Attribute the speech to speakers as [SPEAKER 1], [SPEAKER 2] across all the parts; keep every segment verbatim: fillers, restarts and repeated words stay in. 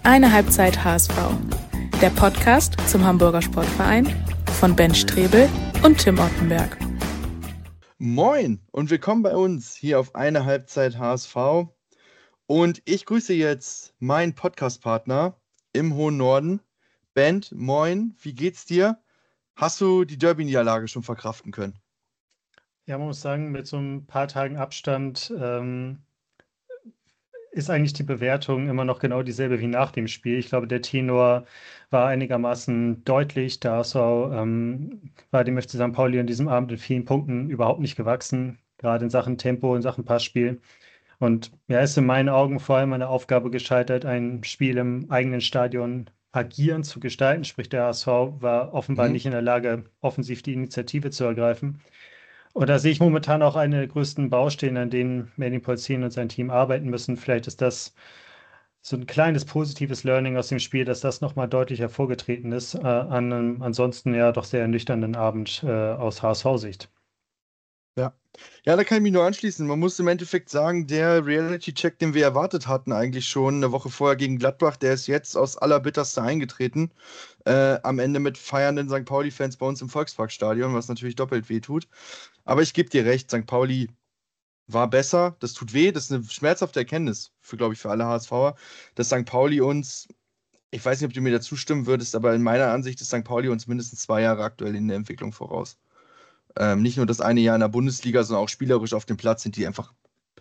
[SPEAKER 1] Eine Halbzeit H S V, der Podcast zum Hamburger Sportverein von Ben Strebel und Tim Ottenberg.
[SPEAKER 2] Moin und willkommen bei uns hier auf Eine Halbzeit H S V. Und ich grüße jetzt meinen Podcast-Partner im hohen Norden. Ben, moin, wie geht's dir? Hast du die Derby-Niederlage schon verkraften können?
[SPEAKER 3] Ja, man muss sagen, mit so ein paar Tagen Abstand ähm, ist eigentlich die Bewertung immer noch genau dieselbe wie nach dem Spiel. Ich glaube, der Tenor war einigermaßen deutlich. Der H S V ähm, war dem F C Sankt Pauli an diesem Abend in vielen Punkten überhaupt nicht gewachsen, gerade in Sachen Tempo, in Sachen Passspiel. Und ja, ist in meinen Augen vor allem an der Aufgabe gescheitert, ein Spiel im eigenen Stadion agieren zu gestalten. Sprich, der H S V war offenbar
[SPEAKER 2] Mhm.
[SPEAKER 3] nicht in der Lage, offensiv die Initiative zu ergreifen. Und da sehe ich momentan auch eine der größten Baustellen, an denen Merlin Polzin und sein Team arbeiten müssen. Vielleicht ist das so ein kleines positives Learning aus dem Spiel, dass das nochmal deutlich hervorgetreten ist, äh, an einem ansonsten ja doch sehr ernüchternden Abend äh, aus H S V-Sicht.
[SPEAKER 2] Ja. Ja, da kann ich mich nur anschließen. Man muss im Endeffekt sagen, der Reality-Check, den wir erwartet hatten, eigentlich schon eine Woche vorher gegen Gladbach, der ist jetzt aus allerbitterster eingetreten. Äh, am Ende mit feiernden Sankt Pauli-Fans bei uns im Volksparkstadion, was natürlich doppelt weh tut. Aber ich gebe dir recht, Sankt Pauli war besser. Das tut weh, das ist eine schmerzhafte Erkenntnis für, glaube ich, für alle HSVer, dass Sankt Pauli uns, ich weiß nicht, ob du mir da zustimmen würdest, aber in meiner Ansicht ist Sankt Pauli uns mindestens zwei Jahre aktuell in der Entwicklung voraus. Ähm, nicht nur das eine Jahr in der Bundesliga, sondern auch spielerisch auf dem Platz sind die einfach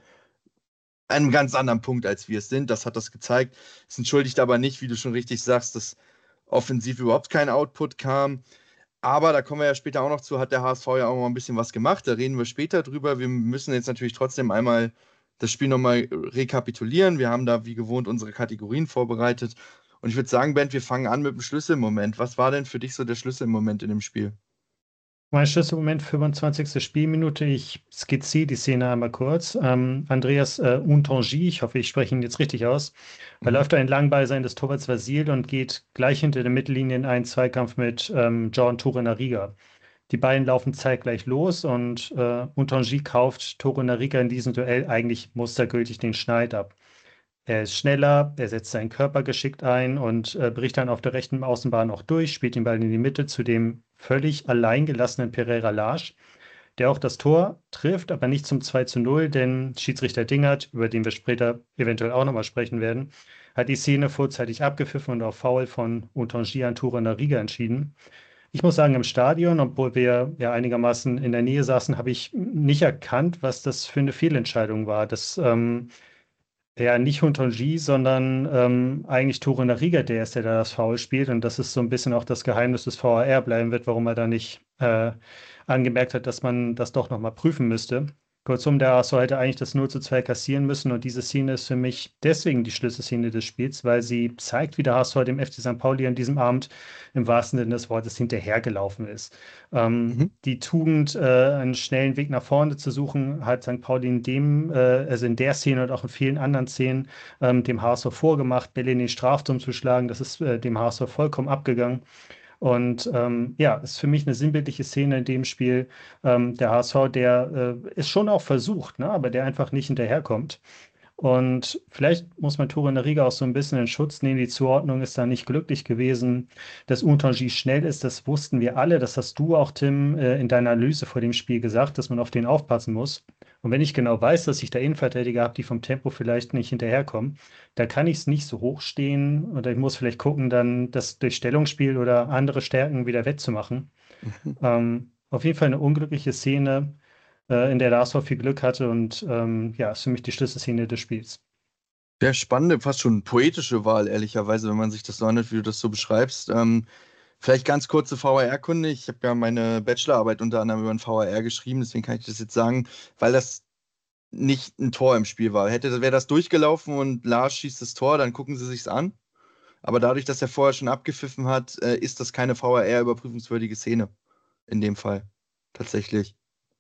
[SPEAKER 2] an einem ganz anderen Punkt, als wir es sind. Das hat das gezeigt. Es entschuldigt aber nicht, wie du schon richtig sagst, dass offensiv überhaupt kein Output kam. Aber da kommen wir ja später auch noch zu, hat der H S V ja auch mal ein bisschen was gemacht. Da reden wir später drüber. Wir müssen jetzt natürlich trotzdem einmal das Spiel nochmal rekapitulieren. Wir haben da wie gewohnt unsere Kategorien vorbereitet. Und ich würde sagen, Ben, wir fangen an mit dem Schlüsselmoment. Was war denn für dich so der Schlüsselmoment in dem Spiel?
[SPEAKER 3] Mein Schlüsselmoment, fünfundzwanzigste Spielminute. Ich skizziere die Szene einmal kurz. Ähm, Andreas äh, Untonji, ich hoffe, ich spreche ihn jetzt richtig aus,
[SPEAKER 2] Mhm.
[SPEAKER 3] läuft einen Langball seines Torwarts Vasil und geht gleich hinter der Mittellinie in einen Zweikampf mit ähm, John Torunariga. Die beiden laufen zeitgleich los und äh, Untonji kauft Torunariga in diesem Duell eigentlich mustergültig den Schneid ab. Er ist schneller, er setzt seinen Körper geschickt ein und äh, bricht dann auf der rechten Außenbahn auch durch, spielt den Ball in die Mitte zu dem völlig alleingelassenen Pereira Lage, der auch das Tor trifft, aber nicht zum zwei zu null, denn Schiedsrichter Dingert, über den wir später eventuell auch nochmal sprechen werden, hat die Szene vorzeitig abgepfiffen und auf Foul von Untonji an Torunariga entschieden. Ich muss sagen, im Stadion, obwohl wir ja einigermaßen in der Nähe saßen, habe ich nicht erkannt, was das für eine Fehlentscheidung war. Das ähm, ja, nicht Huntonji, sondern ähm, eigentlich Torunariga, der ist, der da das Foul spielt. Und das ist so ein bisschen auch das Geheimnis des V A R bleiben wird, warum er da nicht äh, angemerkt hat, dass man das doch nochmal prüfen müsste. Kurzum, der H S V hätte eigentlich das null zu zwei kassieren müssen. Und diese Szene ist für mich deswegen die Schlüsselszene des Spiels, weil sie zeigt, wie der H S V dem F C Sankt Pauli an diesem Abend im wahrsten Sinne des Wortes hinterhergelaufen ist. Ähm,
[SPEAKER 2] Mhm.
[SPEAKER 3] die Tugend, äh, einen schnellen Weg nach vorne zu suchen, hat Sankt Pauli in dem, äh, also in der Szene und auch in vielen anderen Szenen ähm, dem H S V vorgemacht, Bälle in den Strafturm zu schlagen. Das ist äh, dem H S V vollkommen abgegangen. Und ähm, ja, ist für mich eine sinnbildliche Szene in dem Spiel. Ähm, der H S V, der äh, ist schon auch versucht, ne, aber der einfach nicht hinterherkommt. Und vielleicht muss man Torunariga auch so ein bisschen in Schutz nehmen. Die Zuordnung ist da nicht glücklich gewesen. Dass Untonji schnell ist, das wussten wir alle. Das hast du auch, Tim, äh, in deiner Analyse vor dem Spiel gesagt, dass man auf den aufpassen muss. Und wenn ich genau weiß, dass ich da Innenverteidiger habe, die vom Tempo vielleicht nicht hinterherkommen, da kann ich es nicht so hoch stehen oder ich muss vielleicht gucken, dann das durch Stellungsspiel oder andere Stärken wieder wettzumachen.
[SPEAKER 2] Mhm.
[SPEAKER 3] Ähm, auf jeden Fall eine unglückliche Szene, äh, in der der H S V viel Glück hatte und ähm, ja, ist für mich die Schlüsselszene des Spiels.
[SPEAKER 2] Sehr spannende, fast schon poetische Wahl, ehrlicherweise, wenn man sich das so anhört, wie du das so beschreibst. Ähm, vielleicht ganz kurze V A R-Kunde. Ich habe ja meine Bachelorarbeit unter anderem über ein V A R geschrieben, deswegen kann ich das jetzt sagen, weil das nicht ein Tor im Spiel war. Hätte, wäre das durchgelaufen und Lars schießt das Tor, dann gucken sie sich's an. Aber dadurch, dass er vorher schon abgepfiffen hat, äh, ist das keine V A R-überprüfungswürdige Szene. In dem Fall. Tatsächlich.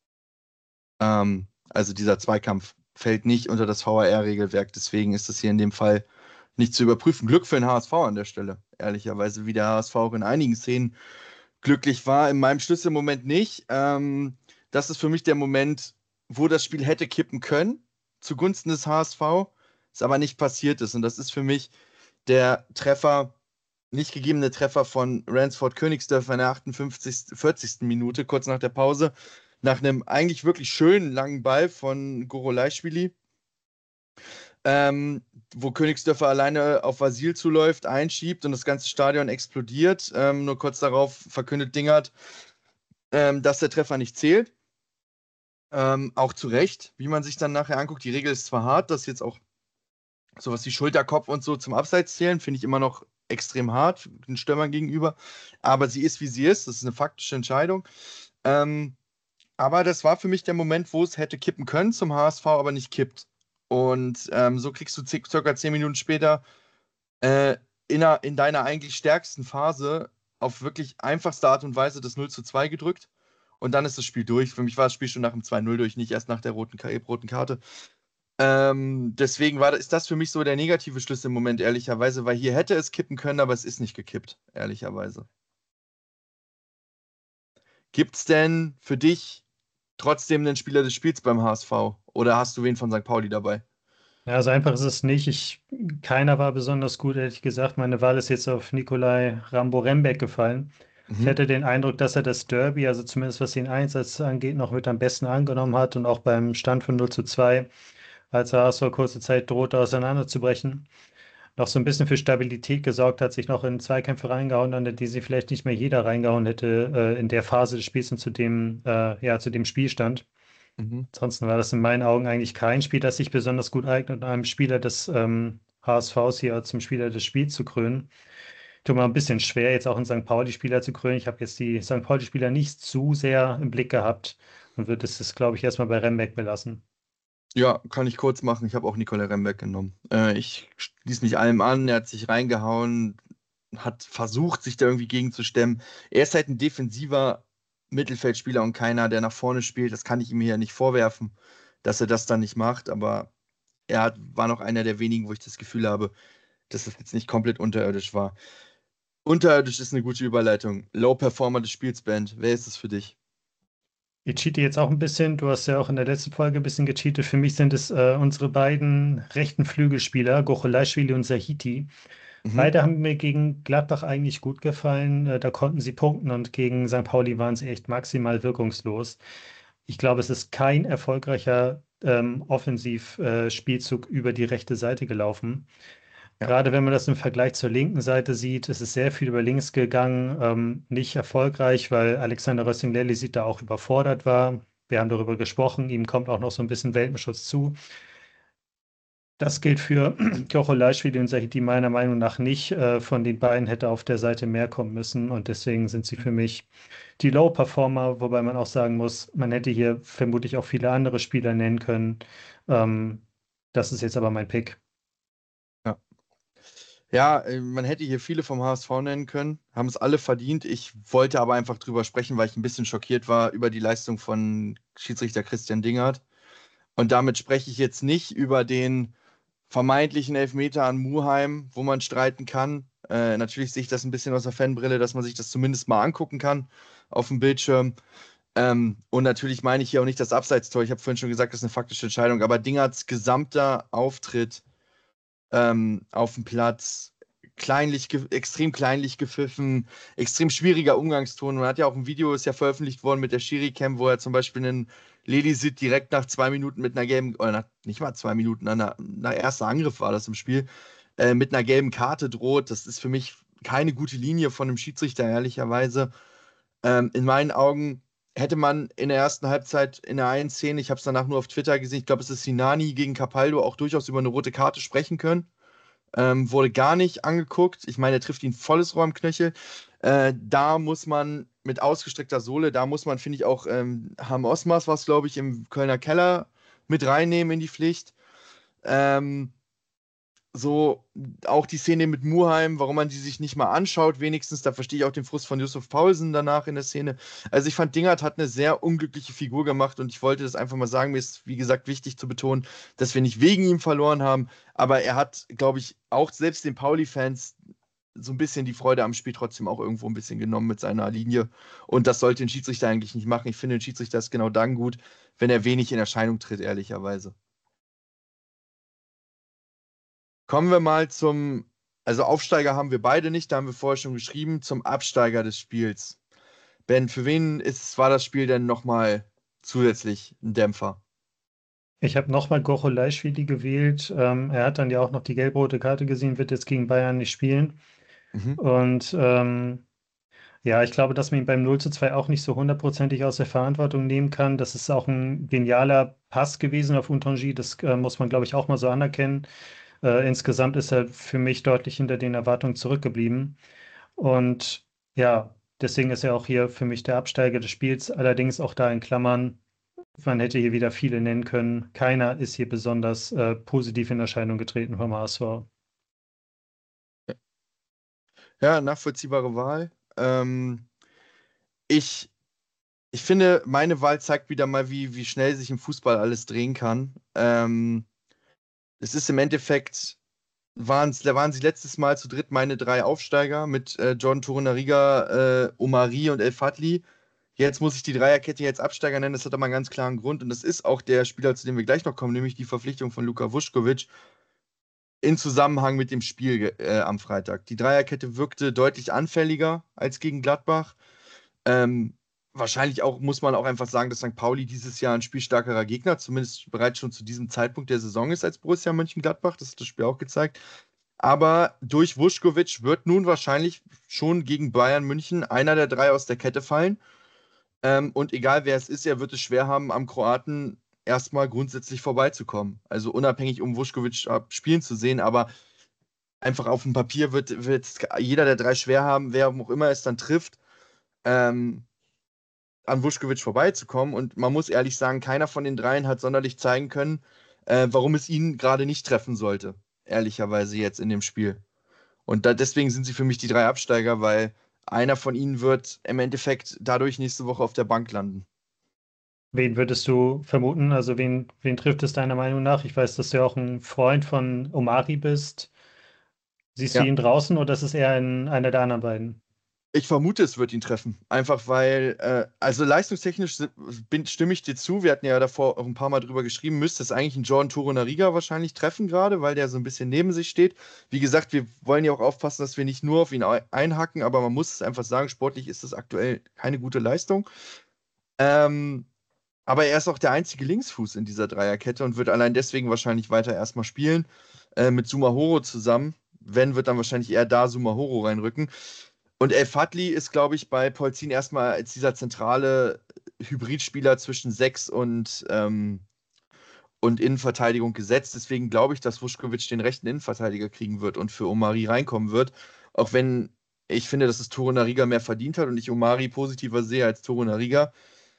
[SPEAKER 2] Ähm, also dieser Zweikampf fällt nicht unter das V A R-Regelwerk, deswegen ist das hier in dem Fall nicht zu überprüfen. Glück für den H S V an der Stelle, ehrlicherweise, wie der H S V auch in einigen Szenen glücklich war. In meinem Schlüsselmoment nicht. Ähm, das ist für mich der Moment, wo das Spiel hätte kippen können, zugunsten des H S V, es aber nicht passiert ist. Und das ist für mich der Treffer, nicht gegebene Treffer von Ransford Königsdörfer in der achtundfünfzigsten, vierzigsten Minute, kurz nach der Pause, nach einem eigentlich wirklich schönen langen Ball von Gorolaischwili, ähm, wo Königsdörfer alleine auf Vasil zuläuft, einschiebt und das ganze Stadion explodiert. Ähm, nur kurz darauf verkündet Dingert, ähm, dass der Treffer nicht zählt. Ähm, auch zu Recht, wie man sich dann nachher anguckt. Die Regel ist zwar hart, dass jetzt auch sowas wie Schulterkopf und so zum Abseits zählen, finde ich immer noch extrem hart den Stürmern gegenüber. Aber sie ist, wie sie ist. Das ist eine faktische Entscheidung. Ähm, aber das war für mich der Moment, wo es hätte kippen können, zum H S V aber nicht kippt. Und ähm, so kriegst du c- circa zehn Minuten später äh, in, einer, in deiner eigentlich stärksten Phase auf wirklich einfachste Art und Weise das null zu zwei gedrückt. Und dann ist das Spiel durch. Für mich war das Spiel schon nach dem zwei null durch, nicht erst nach der roten, Ka- roten Karte. Ähm, deswegen war, ist das für mich so der negative Schluss im Moment, ehrlicherweise, weil hier hätte es kippen können, aber es ist nicht gekippt, ehrlicherweise. Gibt es denn für dich trotzdem einen Spieler des Spiels beim H S V? Oder hast du wen von Sankt Pauli dabei?
[SPEAKER 3] Ja, so einfach ist es nicht. Ich, keiner war besonders gut, ehrlich gesagt. Meine Wahl ist jetzt auf Nikolai Rambo-Rembeck gefallen. Ich
[SPEAKER 2] Mhm.
[SPEAKER 3] hatte den Eindruck, dass er das Derby, also zumindest was den Einsatz angeht, noch mit am besten angenommen hat und auch beim Stand von null zu zwei, als er so kurze Zeit drohte auseinanderzubrechen, noch so ein bisschen für Stabilität gesorgt hat, sich noch in Zweikämpfe reingehauen hat, in die sie vielleicht nicht mehr jeder reingehauen hätte äh, in der Phase des Spiels und zu dem, äh, ja, zu dem Spielstand.
[SPEAKER 2] Mhm.
[SPEAKER 3] Ansonsten war das in meinen Augen eigentlich kein Spiel, das sich besonders gut eignet, einem Spieler des ähm, H S Vs hier zum Spieler des Spiels zu krönen. Tut mir ein bisschen schwer, jetzt auch einen Sankt Pauli-Spieler zu krönen. Ich habe jetzt die Sankt Pauli-Spieler nicht zu sehr im Blick gehabt und würde es, glaube ich, erstmal bei Rembeck belassen.
[SPEAKER 2] Ja, kann ich kurz machen. Ich habe auch Nikolai Rembeck genommen. Äh, ich schließe mich allem an. Er hat sich reingehauen, hat versucht, sich da irgendwie gegenzustemmen. Er ist halt ein defensiver Mittelfeldspieler und keiner, der nach vorne spielt. Das kann ich ihm hier nicht vorwerfen, dass er das dann nicht macht. Aber er hat, war noch einer der wenigen, wo ich das Gefühl habe, dass es jetzt nicht komplett unterirdisch war. Unterirdisch ist eine gute Überleitung. Low Performer des Spiels, Band. Wer ist es für dich?
[SPEAKER 3] Ich cheate jetzt auch ein bisschen. Du hast ja auch in der letzten Folge ein bisschen gecheatet. Für mich sind es äh, unsere beiden rechten Flügelspieler, Gocholaischwili und Sahiti.
[SPEAKER 2] Mhm.
[SPEAKER 3] Beide haben mir gegen Gladbach eigentlich gut gefallen. Äh, Da konnten sie punkten und gegen Sankt Pauli waren sie echt maximal wirkungslos. Ich glaube, es ist kein erfolgreicher ähm, Offensivspielzug über die rechte Seite gelaufen.
[SPEAKER 2] Ja.
[SPEAKER 3] Gerade wenn man das im Vergleich zur linken Seite sieht, ist es sehr viel über links gegangen. Ähm, nicht erfolgreich, weil Alexander Rösing-Lellisig da auch überfordert war. Wir haben darüber gesprochen. Ihm kommt auch noch so ein bisschen Welpenschutz zu. Das gilt für Kocholaischwili und Sahiti meiner Meinung nach nicht. Äh, von den beiden hätte auf der Seite mehr kommen müssen und deswegen sind sie für mich die Low-Performer, wobei man auch sagen muss, man hätte hier vermutlich auch viele andere Spieler nennen können. Ähm, Das ist jetzt aber mein Pick.
[SPEAKER 2] Ja. Ja, äh, man hätte hier viele vom H S V nennen können, haben es alle verdient. Ich wollte aber einfach drüber sprechen, weil ich ein bisschen schockiert war über die Leistung von Schiedsrichter Christian Dingert. Und damit spreche ich jetzt nicht über den vermeintlichen Elfmeter an Muheim, wo man streiten kann. Äh, natürlich sehe ich das ein bisschen aus der Fanbrille, dass man sich das zumindest mal angucken kann auf dem Bildschirm. Ähm, und natürlich meine ich hier auch nicht das Abseitstor. Ich habe vorhin schon gesagt, das ist eine faktische Entscheidung. Aber Dingerts gesamter Auftritt ähm, auf dem Platz, kleinlich, ge- extrem kleinlich gepfiffen, extrem schwieriger Umgangston. Man hat ja auch ein Video, ist ja veröffentlicht worden mit der Schiri-Cam, wo er zum Beispiel einen Lelisit direkt nach zwei Minuten mit einer gelben, oder nach, nicht mal zwei Minuten, nach, einer- nach erster Angriff war das im Spiel, äh, mit einer gelben Karte droht. Das ist für mich keine gute Linie von einem Schiedsrichter, ehrlicherweise. Ähm, in meinen Augen hätte man in der ersten Halbzeit in der einen Szene, ich habe es danach nur auf Twitter gesehen, ich glaube, es ist Sinani gegen Capaldo, auch durchaus über eine rote Karte sprechen können. Ähm, wurde gar nicht angeguckt. Ich meine, er trifft ihn volles Rohr am Knöchel. Äh, da muss man mit ausgestreckter Sohle, da muss man, finde ich, auch ähm, Harm Osmas, was glaube ich, im Kölner Keller mit reinnehmen in die Pflicht. Ähm, so auch die Szene mit Muheim, warum man die sich nicht mal anschaut, wenigstens, da verstehe ich auch den Frust von Yusuf Paulsen danach in der Szene. Also ich fand, Dingert hat eine sehr unglückliche Figur gemacht und ich wollte das einfach mal sagen. Mir ist, wie gesagt, wichtig zu betonen, dass wir nicht wegen ihm verloren haben, aber er hat, glaube ich, auch selbst den Pauli-Fans so ein bisschen die Freude am Spiel trotzdem auch irgendwo ein bisschen genommen mit seiner Linie. Und das sollte ein Schiedsrichter eigentlich nicht machen. Ich finde, ein Schiedsrichter ist genau dann gut, wenn er wenig in Erscheinung tritt, ehrlicherweise. Kommen wir mal zum Also Aufsteiger haben wir beide nicht, da haben wir vorher schon geschrieben, zum Absteiger des Spiels. Ben, für wen ist, war das Spiel denn nochmal zusätzlich ein Dämpfer?
[SPEAKER 3] Ich habe nochmal Gocholaischwili gewählt. Ähm, er hat dann ja auch noch die gelb-rote Karte gesehen, wird jetzt gegen Bayern nicht spielen.
[SPEAKER 2] Mhm.
[SPEAKER 3] Und ähm, ja, ich glaube, dass man ihn beim null zu zwei auch nicht so hundertprozentig aus der Verantwortung nehmen kann. Das ist auch ein genialer Pass gewesen auf Untonji. Das äh, muss man, glaube ich, auch mal so anerkennen. Äh, insgesamt ist er für mich deutlich hinter den Erwartungen zurückgeblieben. Und ja, deswegen ist er auch hier für mich der Absteiger des Spiels. Allerdings auch da in Klammern, man hätte hier wieder viele nennen können. Keiner ist hier besonders äh, positiv in Erscheinung getreten vom H S V.
[SPEAKER 2] Ja, nachvollziehbare Wahl. Ähm, ich, ich finde, meine Wahl zeigt wieder mal, wie, wie schnell sich im Fußball alles drehen kann. Ähm, es ist im Endeffekt, waren's, da waren sie letztes Mal zu dritt meine drei Aufsteiger mit äh, John Torunariga, äh, Omari und El Fadli. Jetzt muss ich die Dreierkette jetzt Absteiger nennen, das hat aber einen ganz klaren Grund und das ist auch der Spieler, zu dem wir gleich noch kommen, nämlich die Verpflichtung von Luka Vuskovic in Zusammenhang mit dem Spiel äh, am Freitag. Die Dreierkette wirkte deutlich anfälliger als gegen Gladbach. Ähm, wahrscheinlich auch, muss man auch einfach sagen, dass Sankt Pauli dieses Jahr ein spielstarkerer Gegner, zumindest bereits schon zu diesem Zeitpunkt der Saison ist als Borussia Mönchengladbach. Das hat das Spiel auch gezeigt. Aber durch Vuskovic wird nun wahrscheinlich schon gegen Bayern München einer der drei aus der Kette fallen. Ähm, und egal wer es ist, er wird es schwer haben, am Kroaten erstmal grundsätzlich vorbeizukommen. Also unabhängig, um Vuskovic spielen zu sehen, aber einfach auf dem Papier wird, wird jeder der drei schwer haben, wer auch immer es dann trifft, ähm, an Vuskovic vorbeizukommen. Und man muss ehrlich sagen, keiner von den dreien hat sonderlich zeigen können, äh, warum es ihn gerade nicht treffen sollte. Ehrlicherweise jetzt in dem Spiel. Und da, deswegen sind sie für mich die drei Absteiger, weil einer von ihnen wird im Endeffekt dadurch nächste Woche auf der Bank landen.
[SPEAKER 3] Wen würdest du vermuten? Also wen, wen trifft es deiner Meinung nach? Ich weiß, dass du ja auch ein Freund von Omari bist. Siehst du
[SPEAKER 2] Ja,
[SPEAKER 3] ihn draußen oder ist es eher in einer der anderen beiden?
[SPEAKER 2] ich vermute, es wird ihn treffen. Einfach weil, äh, also leistungstechnisch si- bin, stimme ich dir zu. Wir hatten ja davor auch ein paar Mal drüber geschrieben, müsste es eigentlich einen Jordan Torunariga wahrscheinlich treffen gerade, weil der so ein bisschen neben sich steht. Wie gesagt, wir wollen ja auch aufpassen, dass wir nicht nur auf ihn ei- einhacken, aber man muss es einfach sagen, sportlich ist das aktuell keine gute Leistung. Ähm, aber er ist auch der einzige Linksfuß in dieser Dreierkette und wird allein deswegen wahrscheinlich weiter erstmal spielen, äh, mit Sumahoro zusammen. Wenn, wird dann wahrscheinlich eher da Sumahoro reinrücken. Und El Fadli ist, glaube ich, bei Polzin erstmal als dieser zentrale Hybridspieler zwischen Sechs und, ähm, und Innenverteidigung gesetzt. Deswegen glaube ich, dass Vuskovic den rechten Innenverteidiger kriegen wird und für Omari reinkommen wird. Auch wenn ich finde, dass es Torunariga mehr verdient hat und ich Omari positiver sehe als Torunariga.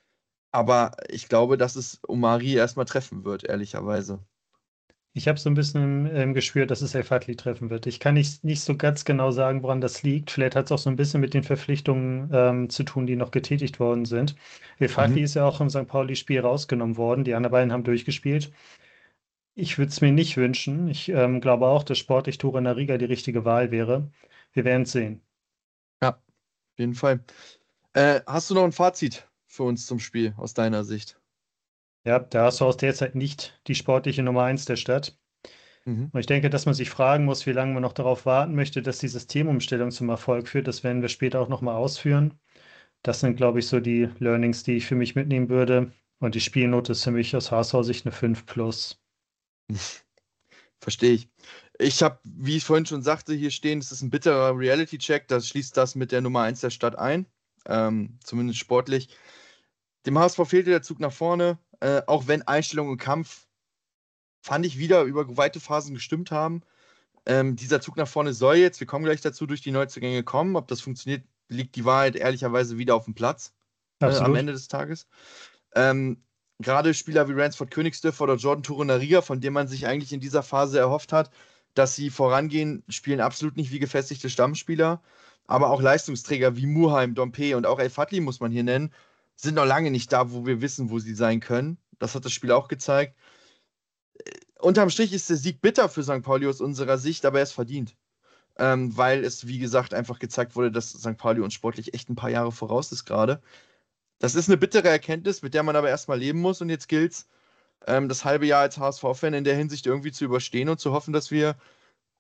[SPEAKER 2] Aber ich glaube, dass es Omari erstmal treffen wird, ehrlicherweise.
[SPEAKER 3] Ich habe so ein bisschen im, im Gespür, dass es El Fadli treffen wird. Ich kann nicht, nicht so ganz genau sagen, woran das liegt. Vielleicht hat es auch so ein bisschen mit den Verpflichtungen ähm, zu tun, die noch getätigt worden sind. El
[SPEAKER 2] Mhm.
[SPEAKER 3] Fadli ist ja auch im Sankt Pauli-Spiel rausgenommen worden. Die anderen beiden haben durchgespielt. Ich würde es mir nicht wünschen. Ich ähm, glaube auch, dass sportlich Torunariga die richtige Wahl wäre. Wir werden es sehen.
[SPEAKER 2] Ja, auf jeden Fall. Äh, hast du noch ein Fazit für uns zum Spiel aus deiner Sicht?
[SPEAKER 3] Ja, der H S V ist derzeit nicht die sportliche Nummer eins der Stadt.
[SPEAKER 2] Mhm.
[SPEAKER 3] Und ich denke, dass man sich fragen muss, wie lange man noch darauf warten möchte, dass die Systemumstellung zum Erfolg führt. Das werden wir später auch nochmal ausführen. Das sind, glaube ich, so die Learnings, die ich für mich mitnehmen würde. Und die Spielnote ist für mich aus H S V-Sicht eine fünf plus.
[SPEAKER 2] Verstehe ich. Ich habe, wie ich vorhin schon sagte, hier stehen, es ist ein bitterer Reality-Check. Das schließt das mit der Nummer eins der Stadt ein. Ähm, zumindest sportlich. Dem H S V fehlte der Zug nach vorne. Äh, auch wenn Einstellung und Kampf, fand ich, wieder über weite Phasen gestimmt haben. Ähm, dieser Zug nach vorne soll jetzt, wir kommen gleich dazu, durch die Neuzugänge kommen. Ob das funktioniert, liegt die Wahrheit ehrlicherweise wieder auf dem Platz äh, am
[SPEAKER 3] Absolut.
[SPEAKER 2] Ende des Tages. Ähm, Gerade Spieler wie Ransford Königsdörfer oder Jordan Torunariga, von dem man sich eigentlich in dieser Phase erhofft hat, dass sie vorangehen, spielen absolut nicht wie gefestigte Stammspieler. Aber auch Leistungsträger wie Muheim, Dompe und auch El Fadli muss man hier nennen, sind noch lange nicht da, wo wir wissen, wo sie sein können. Das hat das Spiel auch gezeigt. Unterm Strich ist der Sieg bitter für Sankt Pauli aus unserer Sicht, aber er ist verdient. Ähm, weil es, wie gesagt, einfach gezeigt wurde, dass Sankt Pauli uns sportlich echt ein paar Jahre voraus ist gerade. Das ist eine bittere Erkenntnis, mit der man aber erstmal leben muss. Und jetzt gilt es, ähm, das halbe Jahr als H S V-Fan in der Hinsicht irgendwie zu überstehen und zu hoffen, dass wir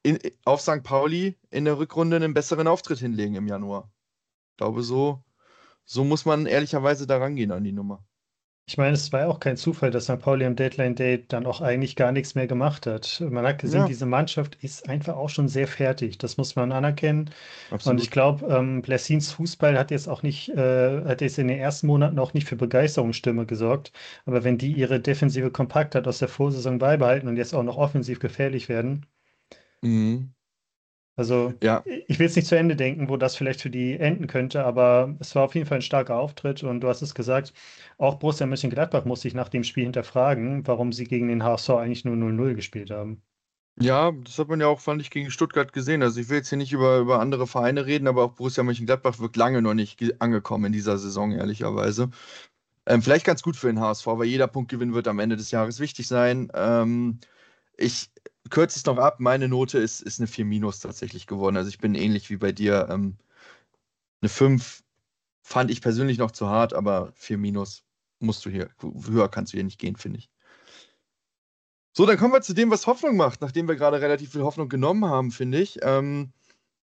[SPEAKER 2] in, auf Sankt Pauli in der Rückrunde einen besseren Auftritt hinlegen im Januar. Ich glaube, so, so muss man ehrlicherweise da rangehen an die Nummer.
[SPEAKER 3] Ich meine, es war ja auch kein Zufall, dass Sankt Pauli am Deadline Day dann auch eigentlich gar nichts mehr gemacht hat. Man hat gesehen,
[SPEAKER 2] Ja,
[SPEAKER 3] diese Mannschaft ist einfach auch schon sehr fertig. Das muss man anerkennen. Und ich
[SPEAKER 2] absolut.
[SPEAKER 3] glaube, ähm, Blessins Fußball hat jetzt auch nicht, äh, hat jetzt in den ersten Monaten auch nicht für Begeisterungsstimme gesorgt. Aber wenn die ihre defensive Kompaktheit aus der Vorsaison beibehalten und jetzt auch noch offensiv gefährlich werden,
[SPEAKER 2] Mhm.
[SPEAKER 3] also
[SPEAKER 2] Ja,
[SPEAKER 3] ich will es nicht zu Ende denken, wo das vielleicht für die enden könnte, aber es war auf jeden Fall ein starker Auftritt und du hast es gesagt, auch Borussia Mönchengladbach muss sich nach dem Spiel hinterfragen, warum sie gegen den H S V eigentlich nur null null gespielt haben.
[SPEAKER 2] ja, das hat man ja auch, fand ich, gegen Stuttgart gesehen. Also ich will jetzt hier nicht über, über andere Vereine reden, aber auch Borussia Mönchengladbach wirkt lange noch nicht ge- angekommen in dieser Saison, ehrlicherweise. Ähm, vielleicht ganz gut für den H S V, weil jeder Punktgewinn wird am Ende des Jahres wichtig sein. Ähm, ich kürze es noch ab, meine Note ist, ist eine vier minus tatsächlich geworden. Also ich bin ähnlich wie bei dir. Ähm, eine fünf fand ich persönlich noch zu hart, aber vier minus musst du hier, höher kannst du hier nicht gehen, finde ich. So, dann kommen wir zu dem, was Hoffnung macht, nachdem wir gerade relativ viel Hoffnung genommen haben, finde ich. Ähm,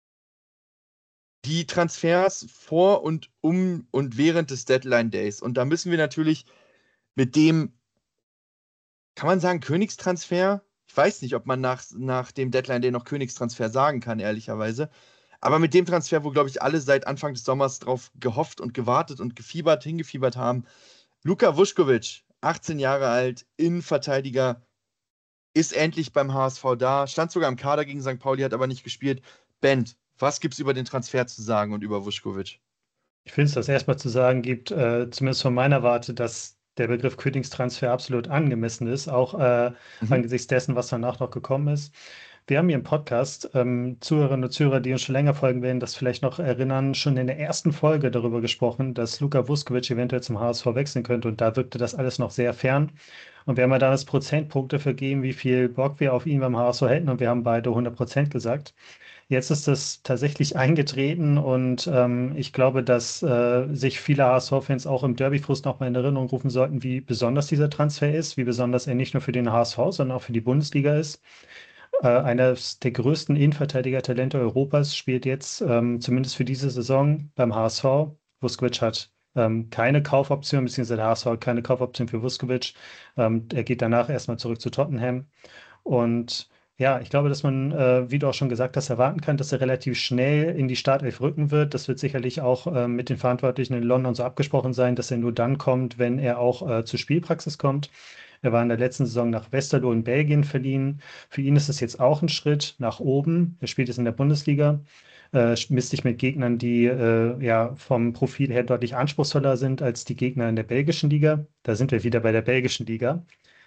[SPEAKER 2] die Transfers vor und um und während des Deadline Days. Und da müssen wir natürlich mit dem, kann man sagen, Königstransfer? Ich weiß nicht, ob man nach, nach dem Deadline Day noch Königstransfer sagen kann, ehrlicherweise. Aber mit dem Transfer, wo, glaube ich, alle seit Anfang des Sommers drauf gehofft und gewartet und gefiebert, hingefiebert haben. Luka Vuskovic, achtzehn Jahre alt, Innenverteidiger, ist endlich beim H S V da, stand sogar im Kader gegen Sankt Pauli, hat aber nicht gespielt. Bent, was gibt's über den Transfer zu sagen und über Vuskovic?
[SPEAKER 3] Ich finde es, dass erstmal zu sagen gibt, äh, zumindest von meiner Warte, dass der Begriff Königstransfer absolut angemessen ist, auch äh,
[SPEAKER 2] Mhm.
[SPEAKER 3] angesichts dessen, was danach noch gekommen ist. Wir haben hier im Podcast ähm, Zuhörerinnen und Zuhörer, die uns schon länger folgen werden, das vielleicht noch erinnern, schon in der ersten Folge darüber gesprochen, dass Luka Vuskovic eventuell zum H S V wechseln könnte und da wirkte das alles noch sehr fern. Und wir haben ja damals Prozentpunkte vergeben, wie viel Bock wir auf ihn beim H S V hätten und wir haben beide hundert Prozent gesagt. Jetzt ist es tatsächlich eingetreten und ähm, ich glaube, dass äh, sich viele H S V-Fans auch im Derby-Frust nochmal in Erinnerung rufen sollten, wie besonders dieser Transfer ist, wie besonders er nicht nur für den H S V, sondern auch für die Bundesliga ist. Äh, eines der größten Innenverteidiger-Talente Europas spielt jetzt, ähm, zumindest für diese Saison, beim H S V. Vuskovic hat ähm, keine Kaufoption, beziehungsweise der H S V hat keine Kaufoption für Vuskovic. Ähm, er geht danach erstmal zurück zu Tottenham. Und ja, ich glaube, dass man, äh, wie du auch schon gesagt hast, erwarten kann, dass er relativ schnell in die Startelf rücken wird. Das wird sicherlich auch äh, mit den Verantwortlichen in London so abgesprochen sein, dass er nur dann kommt, wenn er auch äh, zur Spielpraxis kommt. Er war in der letzten Saison nach Westerlo in Belgien verliehen. Für ihn ist es jetzt auch ein Schritt nach oben. Er spielt jetzt in der Bundesliga, äh, misst sich mit Gegnern, die äh, ja vom Profil her deutlich anspruchsvoller sind als die Gegner in der belgischen Liga. Da sind wir wieder bei der belgischen Liga.